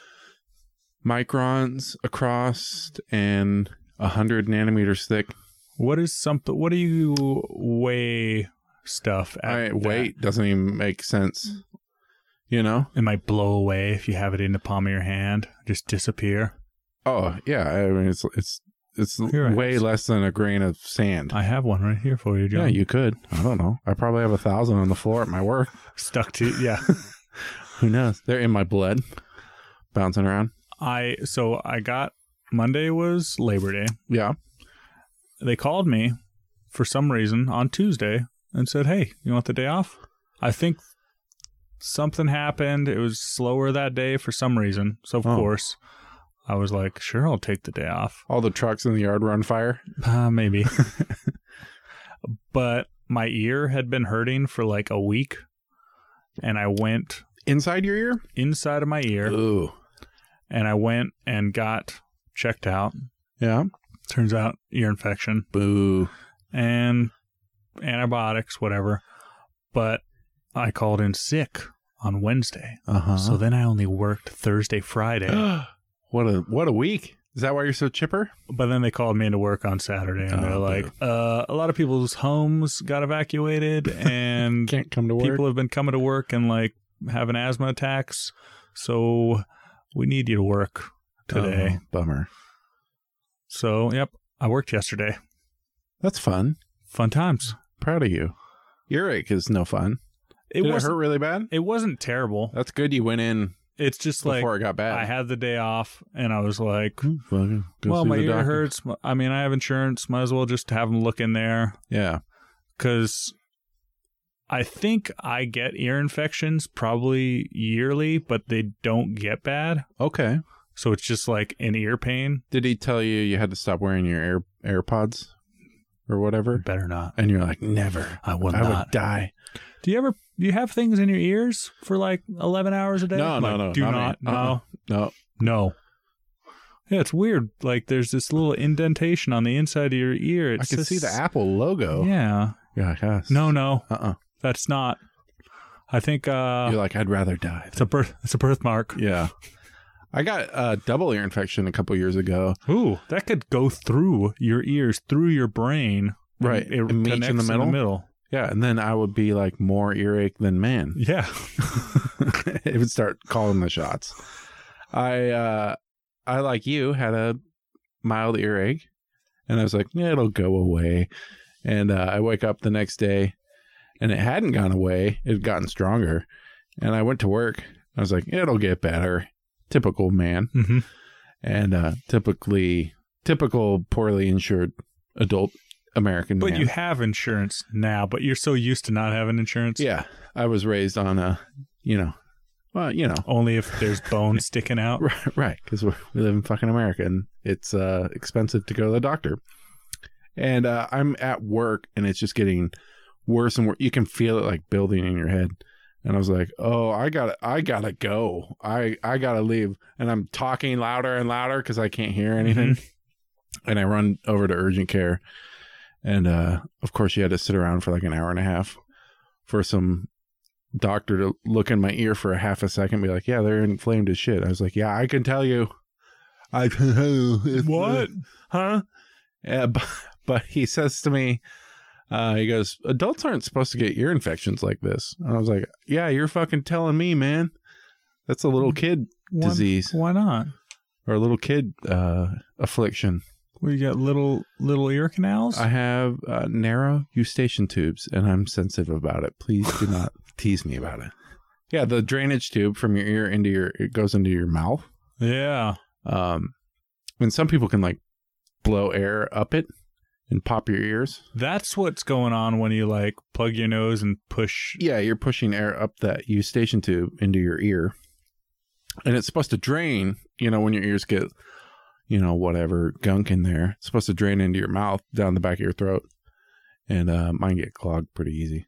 microns across and 100 nanometers thick. What do you weigh stuff at? Weight doesn't even make sense. It might blow away if you have it in the palm of your hand, just disappear. Oh yeah, I mean it's way less than a grain of sand. I have one right here for you, John. Yeah, you could. I don't know. I probably have 1,000 on the floor at my work. Stuck to, yeah. Who knows? They're in my blood, bouncing around. Monday was Labor Day. Yeah. They called me for some reason on Tuesday and said, hey, you want the day off? I think something happened. It was slower that day for some reason. So, of course, I was like, sure, I'll take the day off. All the trucks in the yard were on fire? Maybe. But my ear had been hurting for like a week. And I went... Inside your ear? Inside of my ear. Ooh. And I went and got checked out. Yeah. Turns out ear infection. Boo. And antibiotics, whatever. But I called in sick on Wednesday. Uh-huh. So then I only worked Thursday, Friday. What a week. Is that why you're so chipper? But then they called me into work on Saturday, and they're like, a lot of people's homes got evacuated and can't come to work. People have been coming to work and like having asthma attacks. So we need you to work today. Oh, bummer. So, yep, I worked yesterday. That's fun. Fun times. Proud of you. Earache is no fun. Did it hurt really bad? It wasn't terrible. That's good you went in. It's just before it got bad. I had the day off, and I was like, well, my ear hurts. I mean, I have insurance. Might as well just have them look in there. Yeah. Because I think I get ear infections probably yearly, but they don't get bad. Okay. So it's just like an ear pain. Did he tell you had to stop wearing your AirPods or whatever? Better not. And you're like, never. I would die. Do you have things in your ears for like 11 hours a day? No. Do not. No. Yeah, it's weird. Like there's this little indentation on the inside of your ear. I can see the Apple logo. Yeah. Yeah. Yes. No. That's not. I think you're like, I'd rather die. It's a birthmark. Yeah. I got a double ear infection a couple years ago. Ooh, that could go through your ears, through your brain. Right. It connects in the middle. Yeah, and then I would be like more earache than man. Yeah. It would start calling the shots. I like you had a mild earache, and I was like, yeah, it'll go away. And I wake up the next day, and it hadn't gone away. It had gotten stronger. And I went to work. I was like, it'll get better. Typical man. Mm-hmm. And typical poorly insured adult American man. But you have insurance now, but you're so used to not having insurance. Yeah. I was raised on only if there's bones sticking out. Right. Because we live in fucking America, and it's expensive to go to the doctor. And I'm at work, and it's just getting worse and worse. You can feel it like building in your head. And I was like, oh, I gotta go. I gotta leave. And I'm talking louder and louder because I can't hear anything. Mm-hmm. And I run over to urgent care. And of course, you had to sit around for like an hour and a half for some doctor to look in my ear for a half a second and be like, yeah, they're inflamed as shit. I was like, yeah, I can tell you. I can tell you. What? Huh? Yeah, but he says to me, he goes, adults aren't supposed to get ear infections like this. And I was like, yeah, you're fucking telling me, man. That's a little kid disease. Why not? Or a little kid affliction. Well, you got little ear canals? I have narrow eustachian tubes, and I'm sensitive about it. Please do not tease me about it. Yeah, the drainage tube from your ear it goes into your mouth. Yeah. And some people can like blow air up it and pop your ears. That's what's going on when you like plug your nose and push. Yeah, you're pushing air up that eustachian tube into your ear. And it's supposed to drain, when your ears get, whatever gunk in there. It's supposed to drain into your mouth, down the back of your throat. And mine get clogged pretty easy.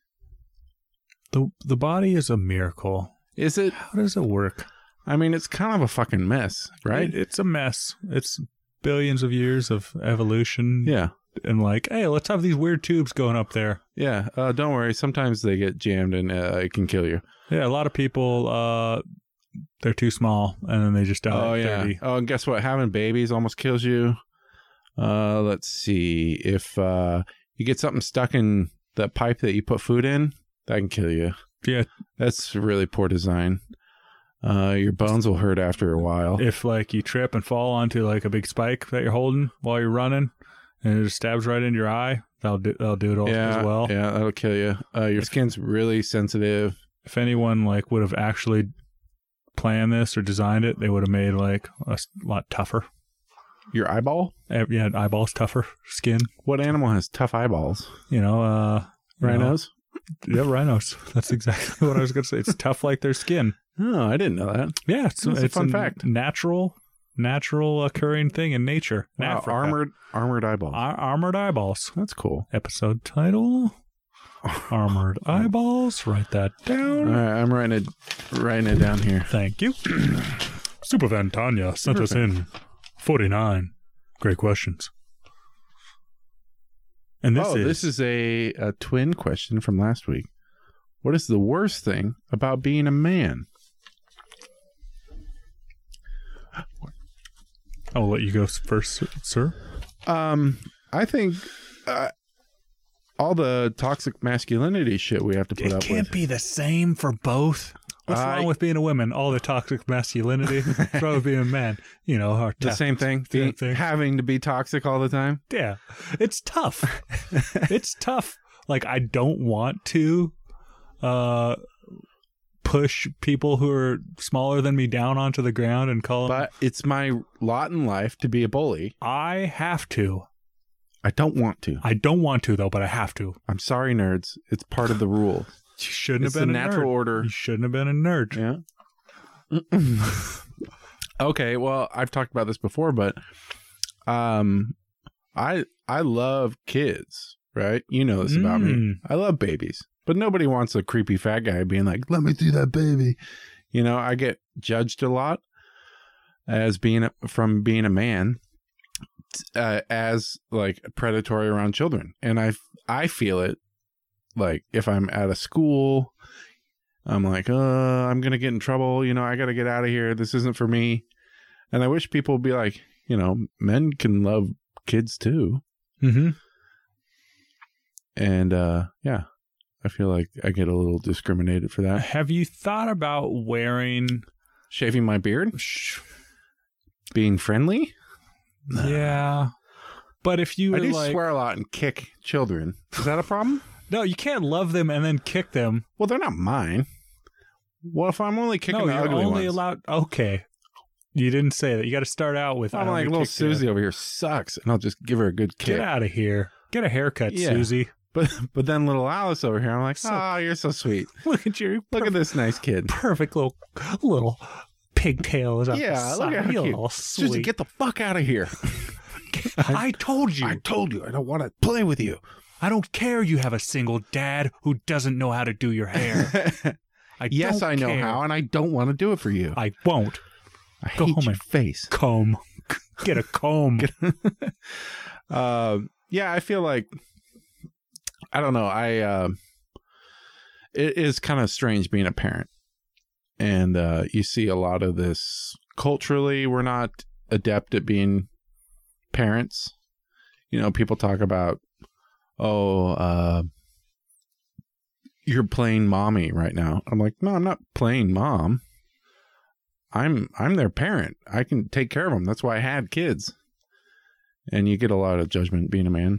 The body is a miracle. Is it? How does it work? I mean, it's kind of a fucking mess, right? It's a mess. It's billions of years of evolution. Yeah. And like, hey, let's have these weird tubes going up there. Yeah. Don't worry. Sometimes they get jammed and it can kill you. Yeah. A lot of people, they're too small and then they just die. Oh, yeah. 30. Oh, and guess what? Having babies almost kills you. Let's see. If you get something stuck in that pipe that you put food in, that can kill you. Yeah. That's really poor design. Your bones will hurt after a while. If like you trip and fall onto like a big spike that you're holding while you're running and it just stabs right into your eye, that'll do it all as well. Yeah, that'll kill you. Your skin's really sensitive. If anyone like would have actually planned this or designed it, they would have made like a lot tougher. Your eyeball? Yeah, eyeballs tougher skin. What animal has tough eyeballs? Rhinos? Yeah, rhinos. That's exactly what I was going to say. It's tough like their skin. Oh, I didn't know that. Yeah, it's a fun fact. Natural occurring thing in nature. Wow, armored eyeballs. Armored eyeballs. That's cool. Episode title: Armored eyeballs. Write that down. All right, I'm writing it down here. Thank you. Superfan Tanya sent us in 49 great questions. And this is a twin question from last week. What is the worst thing about being a man? I'll let you go first, sir. I think all the toxic masculinity shit we have to put up with. It can't be the same for both. What's wrong with being a woman? All the toxic masculinity. What's wrong with being a man? The same thing. Having to be toxic all the time. Yeah. It's tough. It's tough. Like, I don't want to push people who are smaller than me down onto the ground and call them. But it's my lot in life to be a bully. I have to. I don't want to. I don't want to, though, but I have to. I'm sorry, nerds. It's part of the rule. You shouldn't have been a natural nerd. order. You shouldn't have been a nerd. Yeah. Okay, well, I've talked about this before, but I love kids, right? You know this about me. I love babies. But nobody wants a creepy fat guy being like, let me see that baby. I get judged a lot as being a man as like predatory around children. And I feel it like if I'm at a school, I'm like, I'm going to get in trouble. I got to get out of here. This isn't for me. And I wish people would be like, men can love kids too. Mm-hmm. And yeah. I feel like I get a little discriminated for that. Have you thought about shaving my beard? Being friendly? Yeah. But if you I do swear a lot and kick children. Is that a problem? No, you can't love them and then kick them. Well, they're not mine. Well, if I'm only kicking the ugly ones. Allowed. Okay. You didn't say that. You got to start out with. I'm like, little Susie over here sucks, and I'll just give her a good kick. Get out of here. Get a haircut, Susie. But then little Alice over here, I'm like, you're so sweet. Look at you. Look at this nice kid. Perfect little pigtails. Yeah, look at how cute. Susie, get the fuck out of here. I told you. I don't want to play with you. I don't care you have a single dad who doesn't know how to do your hair. I know how, and I don't want to do it for you. I won't. I hate your face. Comb. Get a comb. Yeah, I feel like, I don't know. it is kind of strange being a parent. And you see a lot of this culturally. We're not adept at being parents. You know, people talk about, you're playing mommy right now. I'm like, no, I'm not playing mom. I'm their parent. I can take care of them. That's why I had kids. And you get a lot of judgment being a man.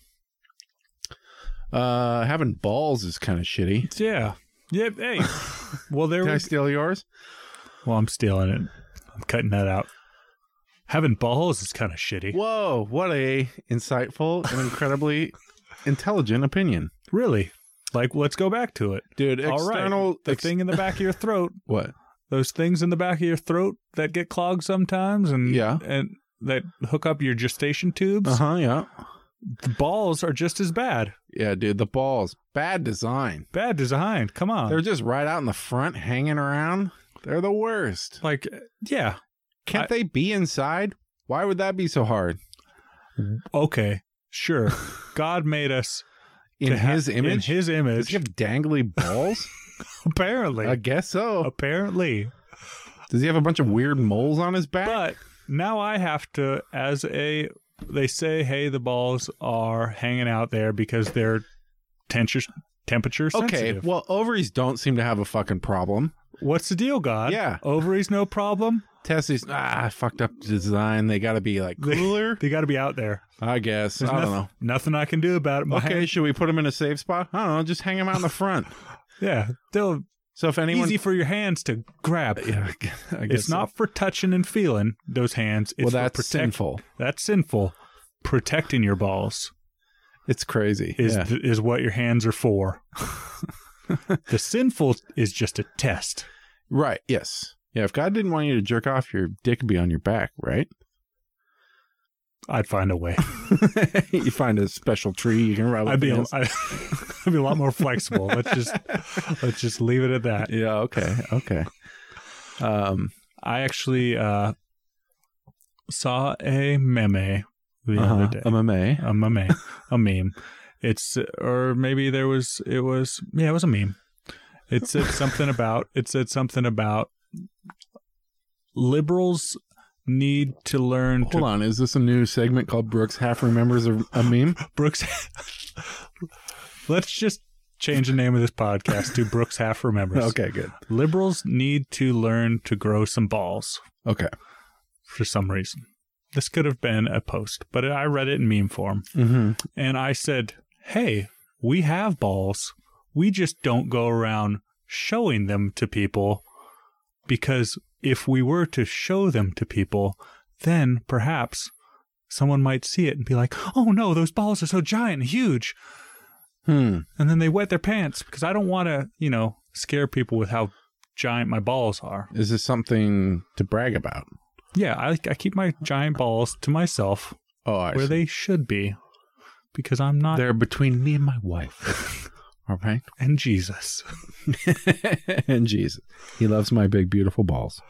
Having balls is kind of shitty. Yeah. Yep. Hey. Well, Did I steal yours? Well, I'm stealing it. I'm cutting that out. Having balls is kind of shitty. Whoa! What a insightful and incredibly intelligent opinion. Really? Like, let's go back to it, dude. All right. The thing in the back of your throat. What? Those things in the back of your throat that get clogged sometimes, and yeah, and that hook up your gestation tubes. Yeah. The balls are just as bad. Yeah, dude, the balls. Bad design. Bad design. Come on. They're just right out in the front hanging around. They're the worst. Like, yeah. Can't they be inside? Why would that be so hard? Okay, sure. God made us in his image? In his image. Does he have dangly balls? Apparently. I guess so. Apparently. Does he have a bunch of weird moles on his back? But now I have to, they say, hey, the balls are hanging out there because they're temperature sensitive. Okay, well, ovaries don't seem to have a fucking problem. What's the deal, God? Yeah. Ovaries, no problem? Testes, fucked up design. They got to be like cooler. They got to be out there. I guess. I don't know. Nothing I can do about it. Okay, should we put them in a safe spot? I don't know. Just hang them out in the front. Yeah. They'll... So if anyone... Easy for your hands to grab. Yeah, I guess it's not for touching and feeling those hands. It's that's sinful. That's sinful. Protecting your balls. It's crazy. Is what your hands are for. The sinful is just a test. Right. Yes. Yeah. If God didn't want you to jerk off, your dick would be on your back, right? I'd find a way. You find a special tree you can rub. I'd be a lot more flexible. Let's just leave it at that. Yeah. Okay. I actually saw a meme the other day. A meme. Or maybe it was a meme. It said something about liberals need to learn. Hold on, is this a new segment called Brooks Half Remembers a Meme? Brooks. Let's just change the name of this podcast to Brooks Half Remembers. Okay, good. Liberals need to learn to grow some balls. Okay. For some reason. This could have been a post, but I read it in meme form. Mm-hmm. And I said, hey, we have balls. We just don't go around showing them to people, because if we were to show them to people, then perhaps someone might see it and be like, oh no, those balls are so giant and huge. And then they wet their pants, because I don't want to, scare people with how giant my balls are. Is this something to brag about? Yeah, I keep my giant balls to myself where they should be, because I'm not... They're between me and my wife. All right? And Jesus. And Jesus. He loves my big, beautiful balls.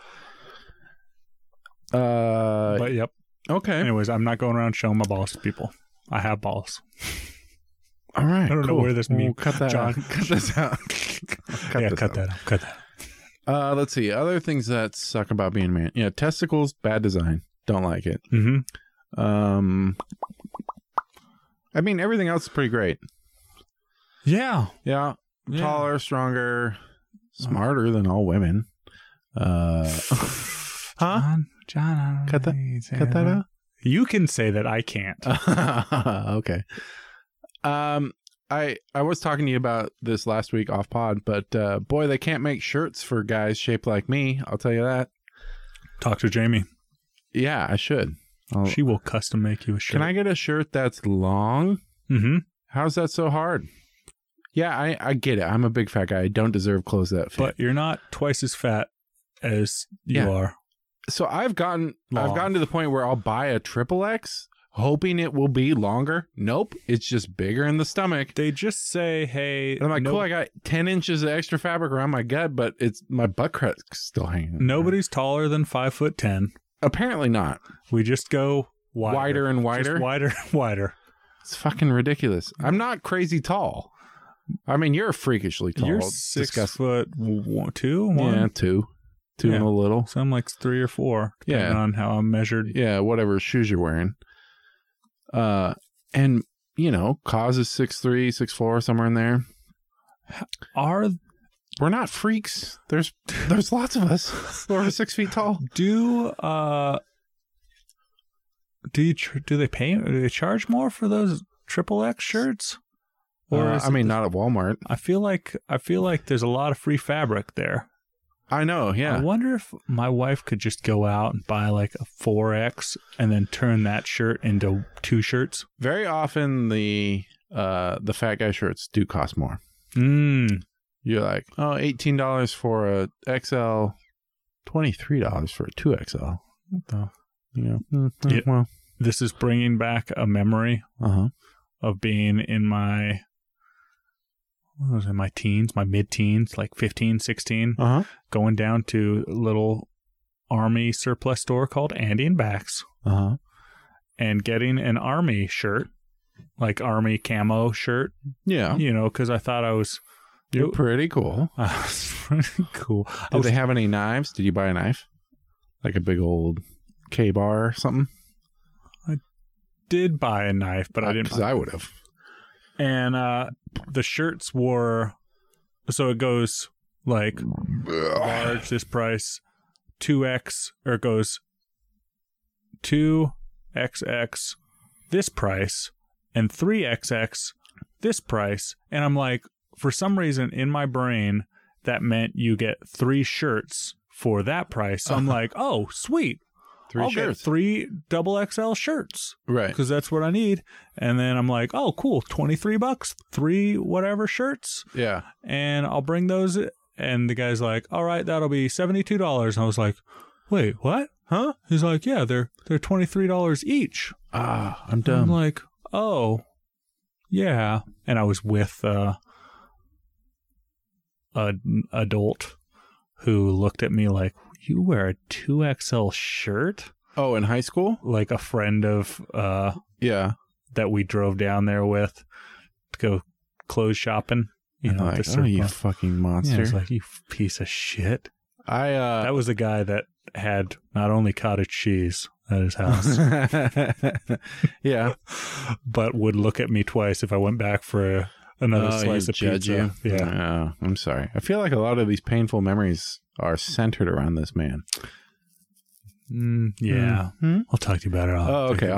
But, yep. Okay. Anyways, I'm not going around showing my balls to people. I have balls. All right. I don't know where this meme... Cut that out. Cut this out. Cut that out. Let's see. Other things that suck about being a man. Yeah, testicles, bad design. Don't like it. Mm-hmm. I mean, everything else is pretty great. Yeah. Taller, stronger, smarter than all women. Huh? John, cut that out? You can say that. I can't. Okay. I was talking to you about this last week off pod, but boy, they can't make shirts for guys shaped like me. I'll tell you that. Talk to Jamie. Yeah, I should. She will custom make you a shirt. Can I get a shirt that's long? Mm-hmm. How's that so hard? Yeah, I get it. I'm a big fat guy. I don't deserve clothes that fit. But you're not twice as fat as you are. So I've gotten to the point where I'll buy a XXX hoping it will be longer. Nope. It's just bigger in the stomach. They just say, hey. And I'm like, cool, I got 10 inches of extra fabric around my gut, but it's my butt crack's still hanging. Nobody's taller than 5'10". Apparently not. We just go wider and wider. Just wider and wider. It's fucking ridiculous. I'm not crazy tall. I mean, you're freakishly tall. You're 6'2", 1? Yeah, two and a little. So I'm like 3 or 4, depending on how I'm measured. Yeah, whatever shoes you're wearing. And Kaz is 6'3", 6'4", somewhere in there. We're not freaks. There's lots of us who are 6 feet tall. Do they charge more for those XXX shirts? Or not at Walmart. I feel like there's a lot of free fabric there. I know, yeah. I wonder if my wife could just go out and buy like a 4X and then turn that shirt into 2 shirts. Very often the fat guy shirts do cost more. You're like, $18 for a XL, $23 for a 2XL. What the? Well, this is bringing back a memory of being in my teens, my mid-teens, like 15, 16, going down to a little Army surplus store called Andy and Bax, and getting an Army shirt, like Army camo shirt. Yeah. Because I thought you're pretty cool. I was pretty cool. Did they have any knives? Did you buy a knife? Like a big old K-bar or something? I did buy a knife, but I didn't. Because I would have. And the shirts were, so it goes like large this price, 2X, or it goes 2XX this price, and 3XX this price. And I'm like, for some reason in my brain, that meant you get 3 shirts for that price. So I'm like, oh, sweet. 3 I'll shirts. get 3 XXL shirts. Right. Because that's what I need. And then I'm like, oh, cool. $23, 3 whatever shirts. Yeah. And I'll bring those. And the guy's like, all right, that'll be $72. And I was like, wait, what? Huh? He's like, yeah, they're $23 each. I'm dumb. I'm like, oh, yeah. And I was with an adult who looked at me like, you wear a 2XL shirt? Oh, in high school? Like a friend of yeah, that we drove down there with to go clothes shopping. Like, you fucking monster. Yeah, it's like, you piece of shit. That was the guy that had not only cottage cheese at his house. Yeah. But would look at me twice if I went back for another slice of pizza. You. Yeah. I'm sorry. I feel like a lot of these painful memories are centered around this man. Yeah. I'll talk to you about it. Okay.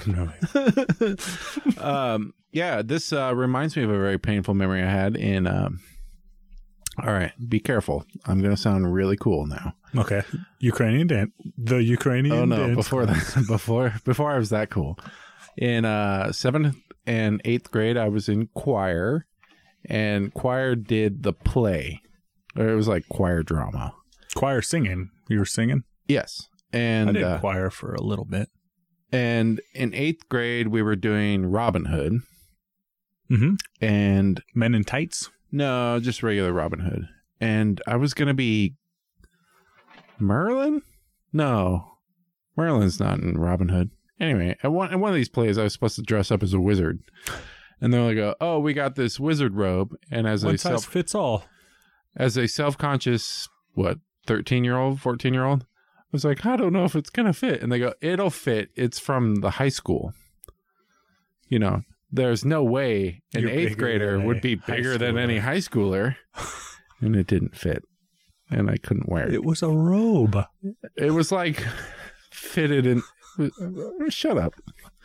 Yeah, this reminds me of a very painful memory I had in... all right, be careful. I'm going to sound really cool now. Okay. Ukrainian dance. The Ukrainian dance. Oh, no. Dance. Before that, before I was that cool. In 7th and 8th grade, I was in choir, and choir did the play. Or it was like choir drama. Choir singing. You were singing? Yes. And I did choir for a little bit. And in 8th grade, we were doing Robin Hood. Mm-hmm. And Men in Tights? No, just regular Robin Hood. And I was going to be Merlin? No. Merlin's not in Robin Hood. Anyway, in one of these plays, I was supposed to dress up as a wizard. And they're like, oh, we got this wizard robe. And as one size fits all. As a self-conscious, 13-year-old, 14-year-old? I was like, I don't know if it's going to fit. And they go, it'll fit. It's from the high school. There's no way an 8th grader would be bigger than any high schooler. And it didn't fit. And I couldn't wear it. It was a robe. It was like fitted in. Shut up.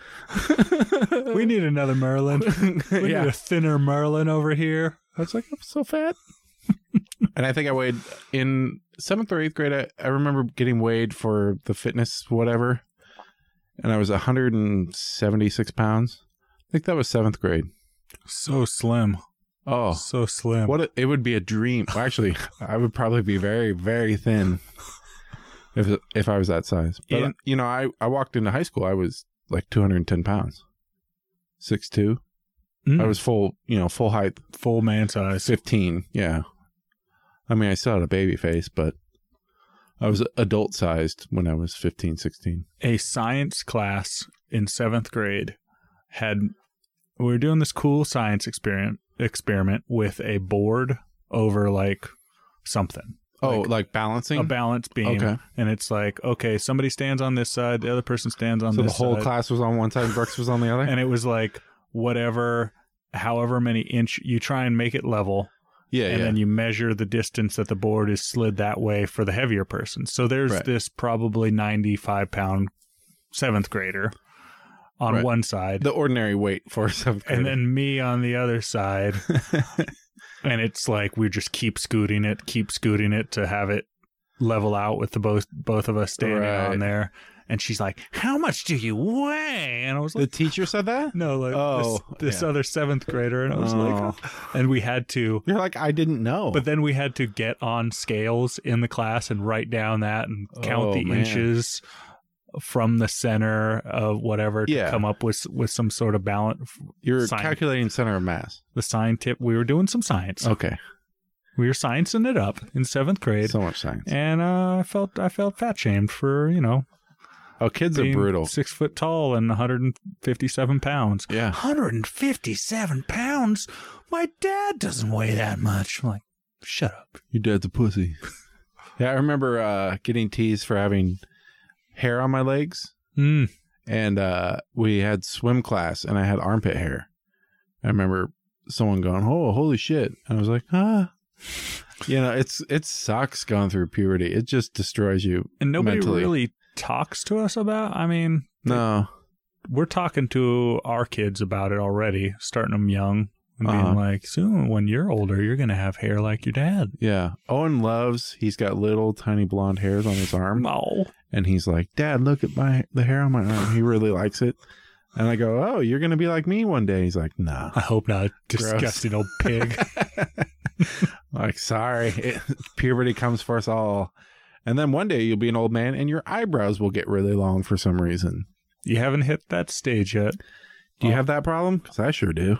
We need another Merlin. We need a thinner Merlin over here. I was like, I'm so fat. And I think I weighed in 7th or 8th grade. I remember getting weighed for the fitness, whatever. And I was 176 pounds. I think that was 7th grade. So slim. Oh, so slim. It would be a dream. Well, actually, I would probably be very, very thin if I was that size. But I walked into high school. I was like 210 pounds, 6'2". I was full height, full man size, 15. Yeah, I mean, I still had a baby face, but I was adult sized when I was 15, 16. A science class in 7th grade we were doing this cool science experiment experiment with a board over like something. Oh, like balancing? A balance beam. Okay. And it's like, okay, somebody stands on this side, the other person stands on so this the whole side. class was on one side and Brooks was on the other? And it was like however many inch, you try and make it level. Yeah, and then you measure the distance that the board is slid that way for the heavier person. So there's this probably 95-pound 7th grader on one side. The ordinary weight for a 7th grader. And then me on the other side. And it's like we just keep scooting it to have it level out with the both of us standing on there. And she's like, "How much do you weigh?" And I was like, "The teacher said that?" No, like this other 7th grader. And I was like, and we had to. You're like, I didn't know. But then we had to get on scales in the class and write down that and count the inches from the center of whatever to come up with some sort of balance. You're calculating center of mass. The scientific. We were doing some science. Okay. We were sciencing it up in 7th grade. So much science. And I felt fat shamed for, Oh, kids are brutal. 6 foot tall and 157 pounds. Yeah. 157 pounds? My dad doesn't weigh that much. I'm like, shut up. Your dad's a pussy. Yeah, I remember getting teased for having hair on my legs. And we had swim class and I had armpit hair. I remember someone going, "Oh, holy shit." And I was like, it sucks going through puberty. It just destroys you. And nobody mentally. really talks to us about, no. We're talking to our kids about it already, starting them young. And being like, soon when you're older, you're going to have hair like your dad. Yeah. Owen he's got little tiny blonde hairs on his arm. Oh. And he's like, "Dad, look at the hair on my arm." He really likes it. And I go, "Oh, you're going to be like me one day." He's like, "Nah. I hope not. Disgusting old pig." Like, sorry. Puberty comes for us all. And then one day you'll be an old man and your eyebrows will get really long for some reason. You haven't hit that stage yet. Do you have that problem? Because I sure do.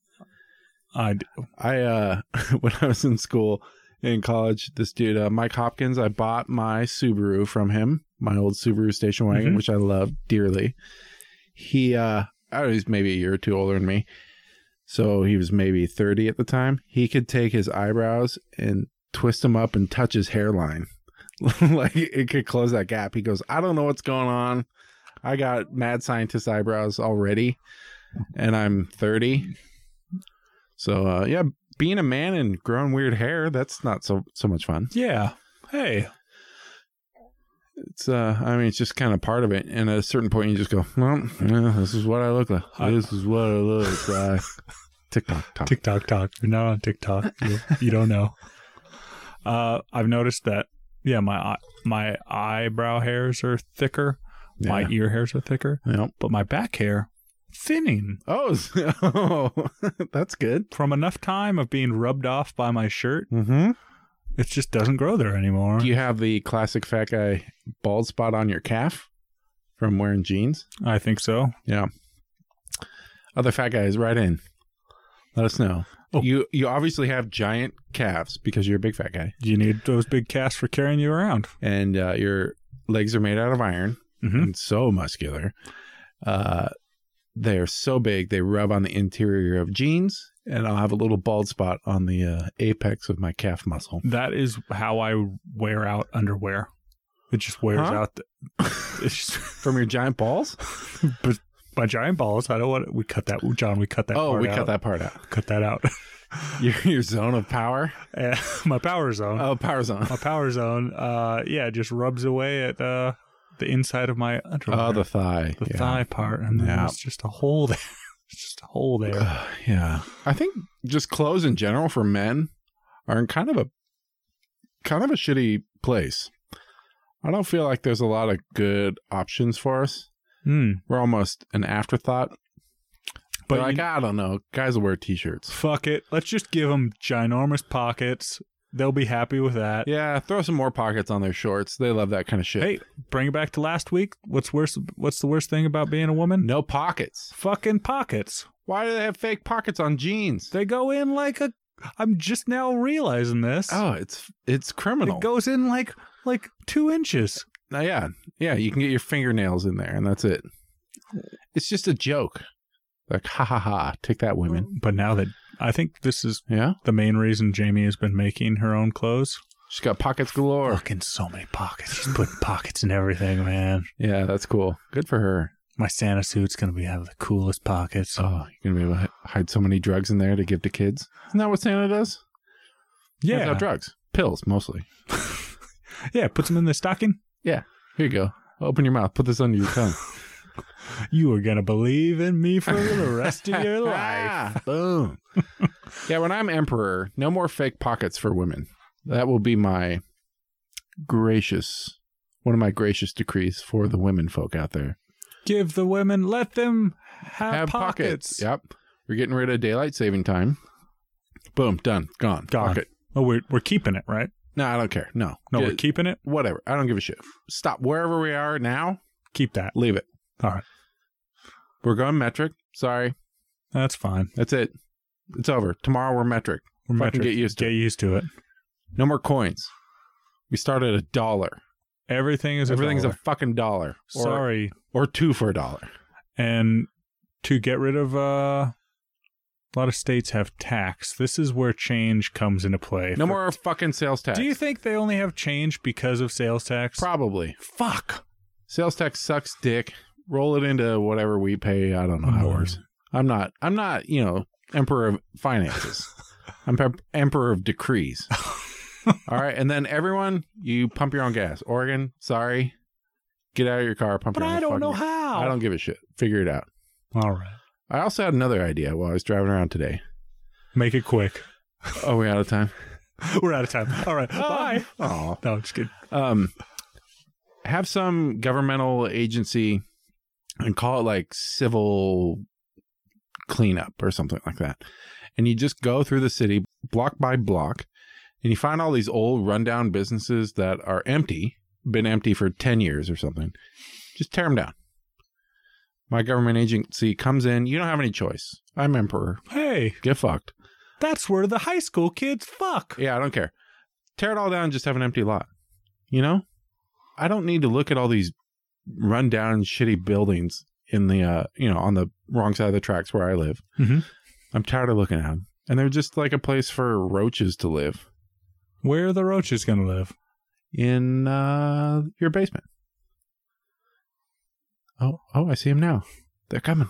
I do. When I was in school, in college, this dude, Mike Hopkins, I bought my Subaru from him, my old Subaru station wagon, which I love dearly. He, he's maybe a year or two older than me. So he was maybe 30 at the time. He could take his eyebrows and twist them up and touch his hairline. Like it could close that gap. He goes, "I don't know what's going on. I got mad scientist eyebrows already and I'm 30. So, being a man and growing weird hair, that's not so much fun. Yeah. Hey. It's it's just kind of part of it. And at a certain point you just go, "Well, this is what I look like. This is what I look like." TikTok talk. TikTok talk. You're not on TikTok. You don't know. I've noticed that, my eyebrow hairs are thicker. Yeah. My ear hairs are thicker. Yep. But my back hair, thinning. Oh, that's good. From enough time of being rubbed off by my shirt, it just doesn't grow there anymore. Do you have the classic fat guy bald spot on your calf from wearing jeans? I think so. Yeah. Other fat guys, write in. Let us know. Oh. You obviously have giant calves because you're a big fat guy. You need those big calves for carrying you around. And your legs are made out of iron and so muscular. They're so big, they rub on the interior of jeans, and I'll have a little bald spot on the apex of my calf muscle. That is how I wear out underwear. It just wears out. It's just from your giant balls? But my giant balls, I don't want we cut that, John, we cut that part out. Oh, we cut that part out. Cut that out. Your zone of power? My power zone. Oh, power zone. My power zone, it just rubs away at the inside of my underwear. Oh, the thigh. The thigh part. And then there's just a hole there. It's just a hole there. Yeah. I think just clothes in general for men are in kind of a shitty place. I don't feel like there's a lot of good options for us. We're almost an afterthought. But like, I don't know. Guys will wear t-shirts. Fuck it. Let's just give them ginormous pockets. They'll be happy with that. Yeah, throw some more pockets on their shorts. They love that kind of shit. Hey, bring it back to last week. What's the worst thing about being a woman? No pockets. Fucking pockets. Why do they have fake pockets on jeans? They go in like a... I'm just now realizing this. Oh, it's criminal. It goes in like 2 inches. Yeah, you can get your fingernails in there, and that's it. It's just a joke. Like, ha ha ha, take that, women. But now that I think this is Yeah? the main reason Jamie has been making her own clothes. She's got pockets galore. Fucking so many pockets. She's putting pockets in everything, man. Yeah, that's cool. Good for her. My Santa suit's going to have the coolest pockets. Oh, you're going to be able to hide so many drugs in there to give to kids. Isn't that what Santa does? Yeah. Not drugs. Pills, mostly. Yeah, puts them in the stocking. Yeah. Here you go. Open your mouth. Put this under your tongue. You are going to believe in me for the rest of your life. Boom. Yeah, when I'm emperor, no more fake pockets for women. That will be one of my gracious decrees for the women folk out there. Give the women, let them have pockets. Yep. We're getting rid of daylight saving time. Boom, done, gone. Pocket. Oh, we're keeping it, right? No, I don't care. No, we're keeping it. Whatever. I don't give a shit. Stop wherever we are now. Keep that. Leave it. All right. We're going metric. Sorry. That's fine. That's it. It's over. Tomorrow we're metric. We're metric. Get used to it. No more coins. We start at $1. Everything's a fucking dollar. Sorry. Or 2 for $1. And to get rid of a lot of states have tax. This is where change comes into play. No more fucking sales tax. Do you think they only have change because of sales tax? Probably. Fuck. Sales tax sucks dick. Roll it into whatever we pay. I don't know how it works. I'm not, emperor of finances. I'm emperor of decrees. All right. And then everyone, you pump your own gas. Oregon, sorry. Get out of your car, pump your own gas. But I don't know how. I don't give a shit. Figure it out. All right. I also had another idea while I was driving around today. Make it quick. Oh, we out of time? We're out of time. All right. Bye. Oh. No, I'm just kidding. Have some governmental agency and call it like civil cleanup or something like that. And you just go through the city block by block and you find all these old rundown businesses that are empty, been empty for 10 years or something. Just tear them down. My government agency comes in. You don't have any choice. I'm emperor. Hey. Get fucked. That's where the high school kids fuck. Yeah, I don't care. Tear it all down and just have an empty lot. You know? I don't need to look at all these run down shitty buildings in the on the wrong side of the tracks where I live. Mm-hmm. I'm tired of looking at them, and they're just like a place for roaches to live. Where are the roaches gonna live? In your basement. Oh, I see them now. They're coming.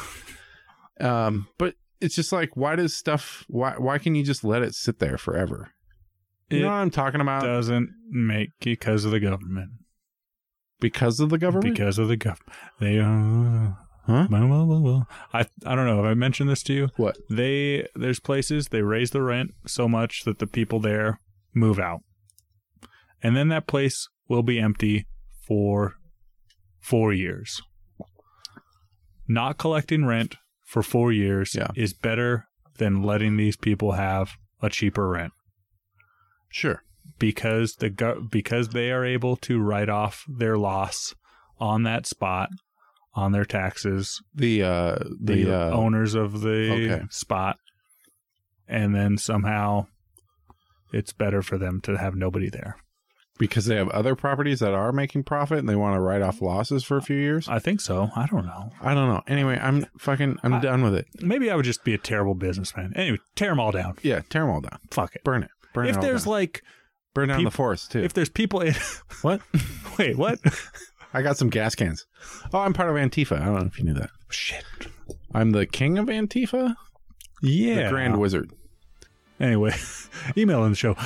But it's just like, why can you just let it sit there forever? You know what I'm talking about? Doesn't make because of the government. Because of the government? Because of the government. They huh? Well. I don't know. Have I mentioned this to you? What? There's places they raise the rent so much that the people there move out. And then that place will be empty for 4 years. Not collecting rent for 4 years is better than letting these people have a cheaper rent. Sure. Because they are able to write off their loss on that spot on their taxes. The owners of the spot, and then somehow it's better for them to have nobody there. Because they have other properties that are making profit and they want to write off losses for a few years? I think so. I don't know. Anyway, I'm done with it. Maybe I would just be a terrible businessman. Anyway, tear them all down. Yeah, tear them all down. Fuck it. Burn it. Burn if it all there's down. Burn down the forest, too. If there's people in... What? Wait, what? I got some gas cans. Oh, I'm part of Antifa. I don't know if you knew that. Shit. I'm the king of Antifa? Yeah. The Grand Wizard. Anyway, email in the show,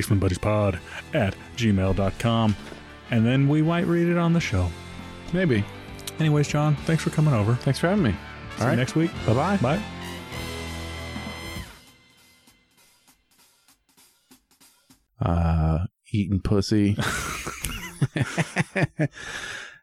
basementbuddiespod@gmail.com, and then we might read it on the show. Maybe. Anyways, John, thanks for coming over. Thanks for having me. See you next week. Bye-bye. Bye. Eating pussy.